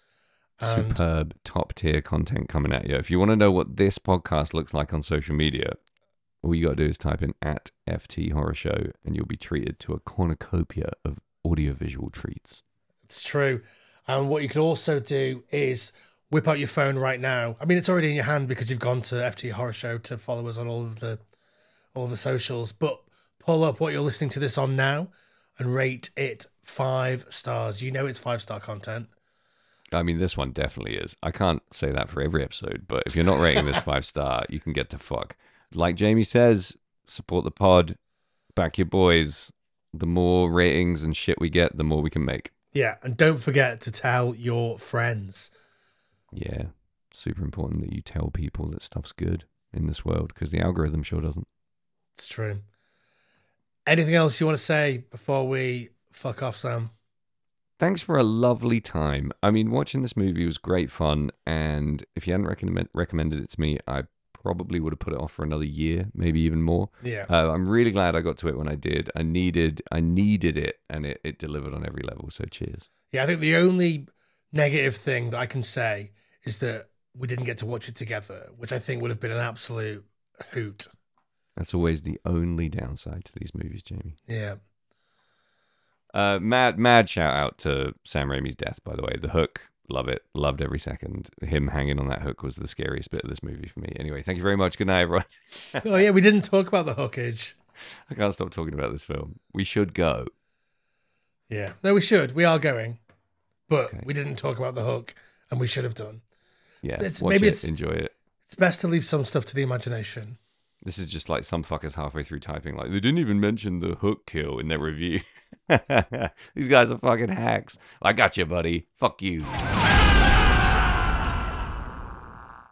And Superb top tier content coming at you. If you want to know what this podcast looks like on social media, all you got to do is type in at F T Horror Show and you'll be treated to a cornucopia of audiovisual treats. it's true. And what you could also do is whip out your phone right now. I mean, it's already in your hand because you've gone to F T Horror Show to follow us on all of the all the socials. But pull up what you're listening to this on now and rate it five stars. You know it's five-star content. I mean, this one definitely is. I can't say that for every episode, but if you're not rating this five star, you can get to fuck. Like Jamie says, support the pod, back your boys. The more ratings and shit we get, the more we can make. Yeah, and don't forget to tell your friends. Yeah, super important that you tell people that stuff's good in this world because the algorithm sure doesn't. It's true. Anything else you want to say before we fuck off, Sam? Thanks for a lovely time. I mean, watching this movie was great fun, and if you hadn't recommend, recommended it to me, I probably would have put it off for another year, maybe even more. Yeah. Uh, I'm really glad I got to it when I did. I needed, I needed it, and it, it delivered on every level. So cheers. Yeah, I think the only negative thing that I can say is that we didn't get to watch it together, which I think would have been an absolute hoot. That's always the only downside to these movies, Jamie. Yeah. Uh, mad, mad shout out to Sam Raimi's death, by the way. The hook, love it. Loved every second. Him hanging on that hook was the scariest bit of this movie for me. Anyway, thank you very much. Good night, everyone. Oh, yeah, we didn't talk about the hookage. I can't stop talking about this film. We should go. Yeah. No, we should. We are going. But Okay. we didn't talk about the hook, and we should have done. Yeah, It's- watch maybe it, it's- enjoy it. It's best to leave some stuff to the imagination. This is just like some fuckers halfway through typing, like, they didn't even mention the hook kill in their review. These guys are fucking hacks. I got you, buddy. Fuck you.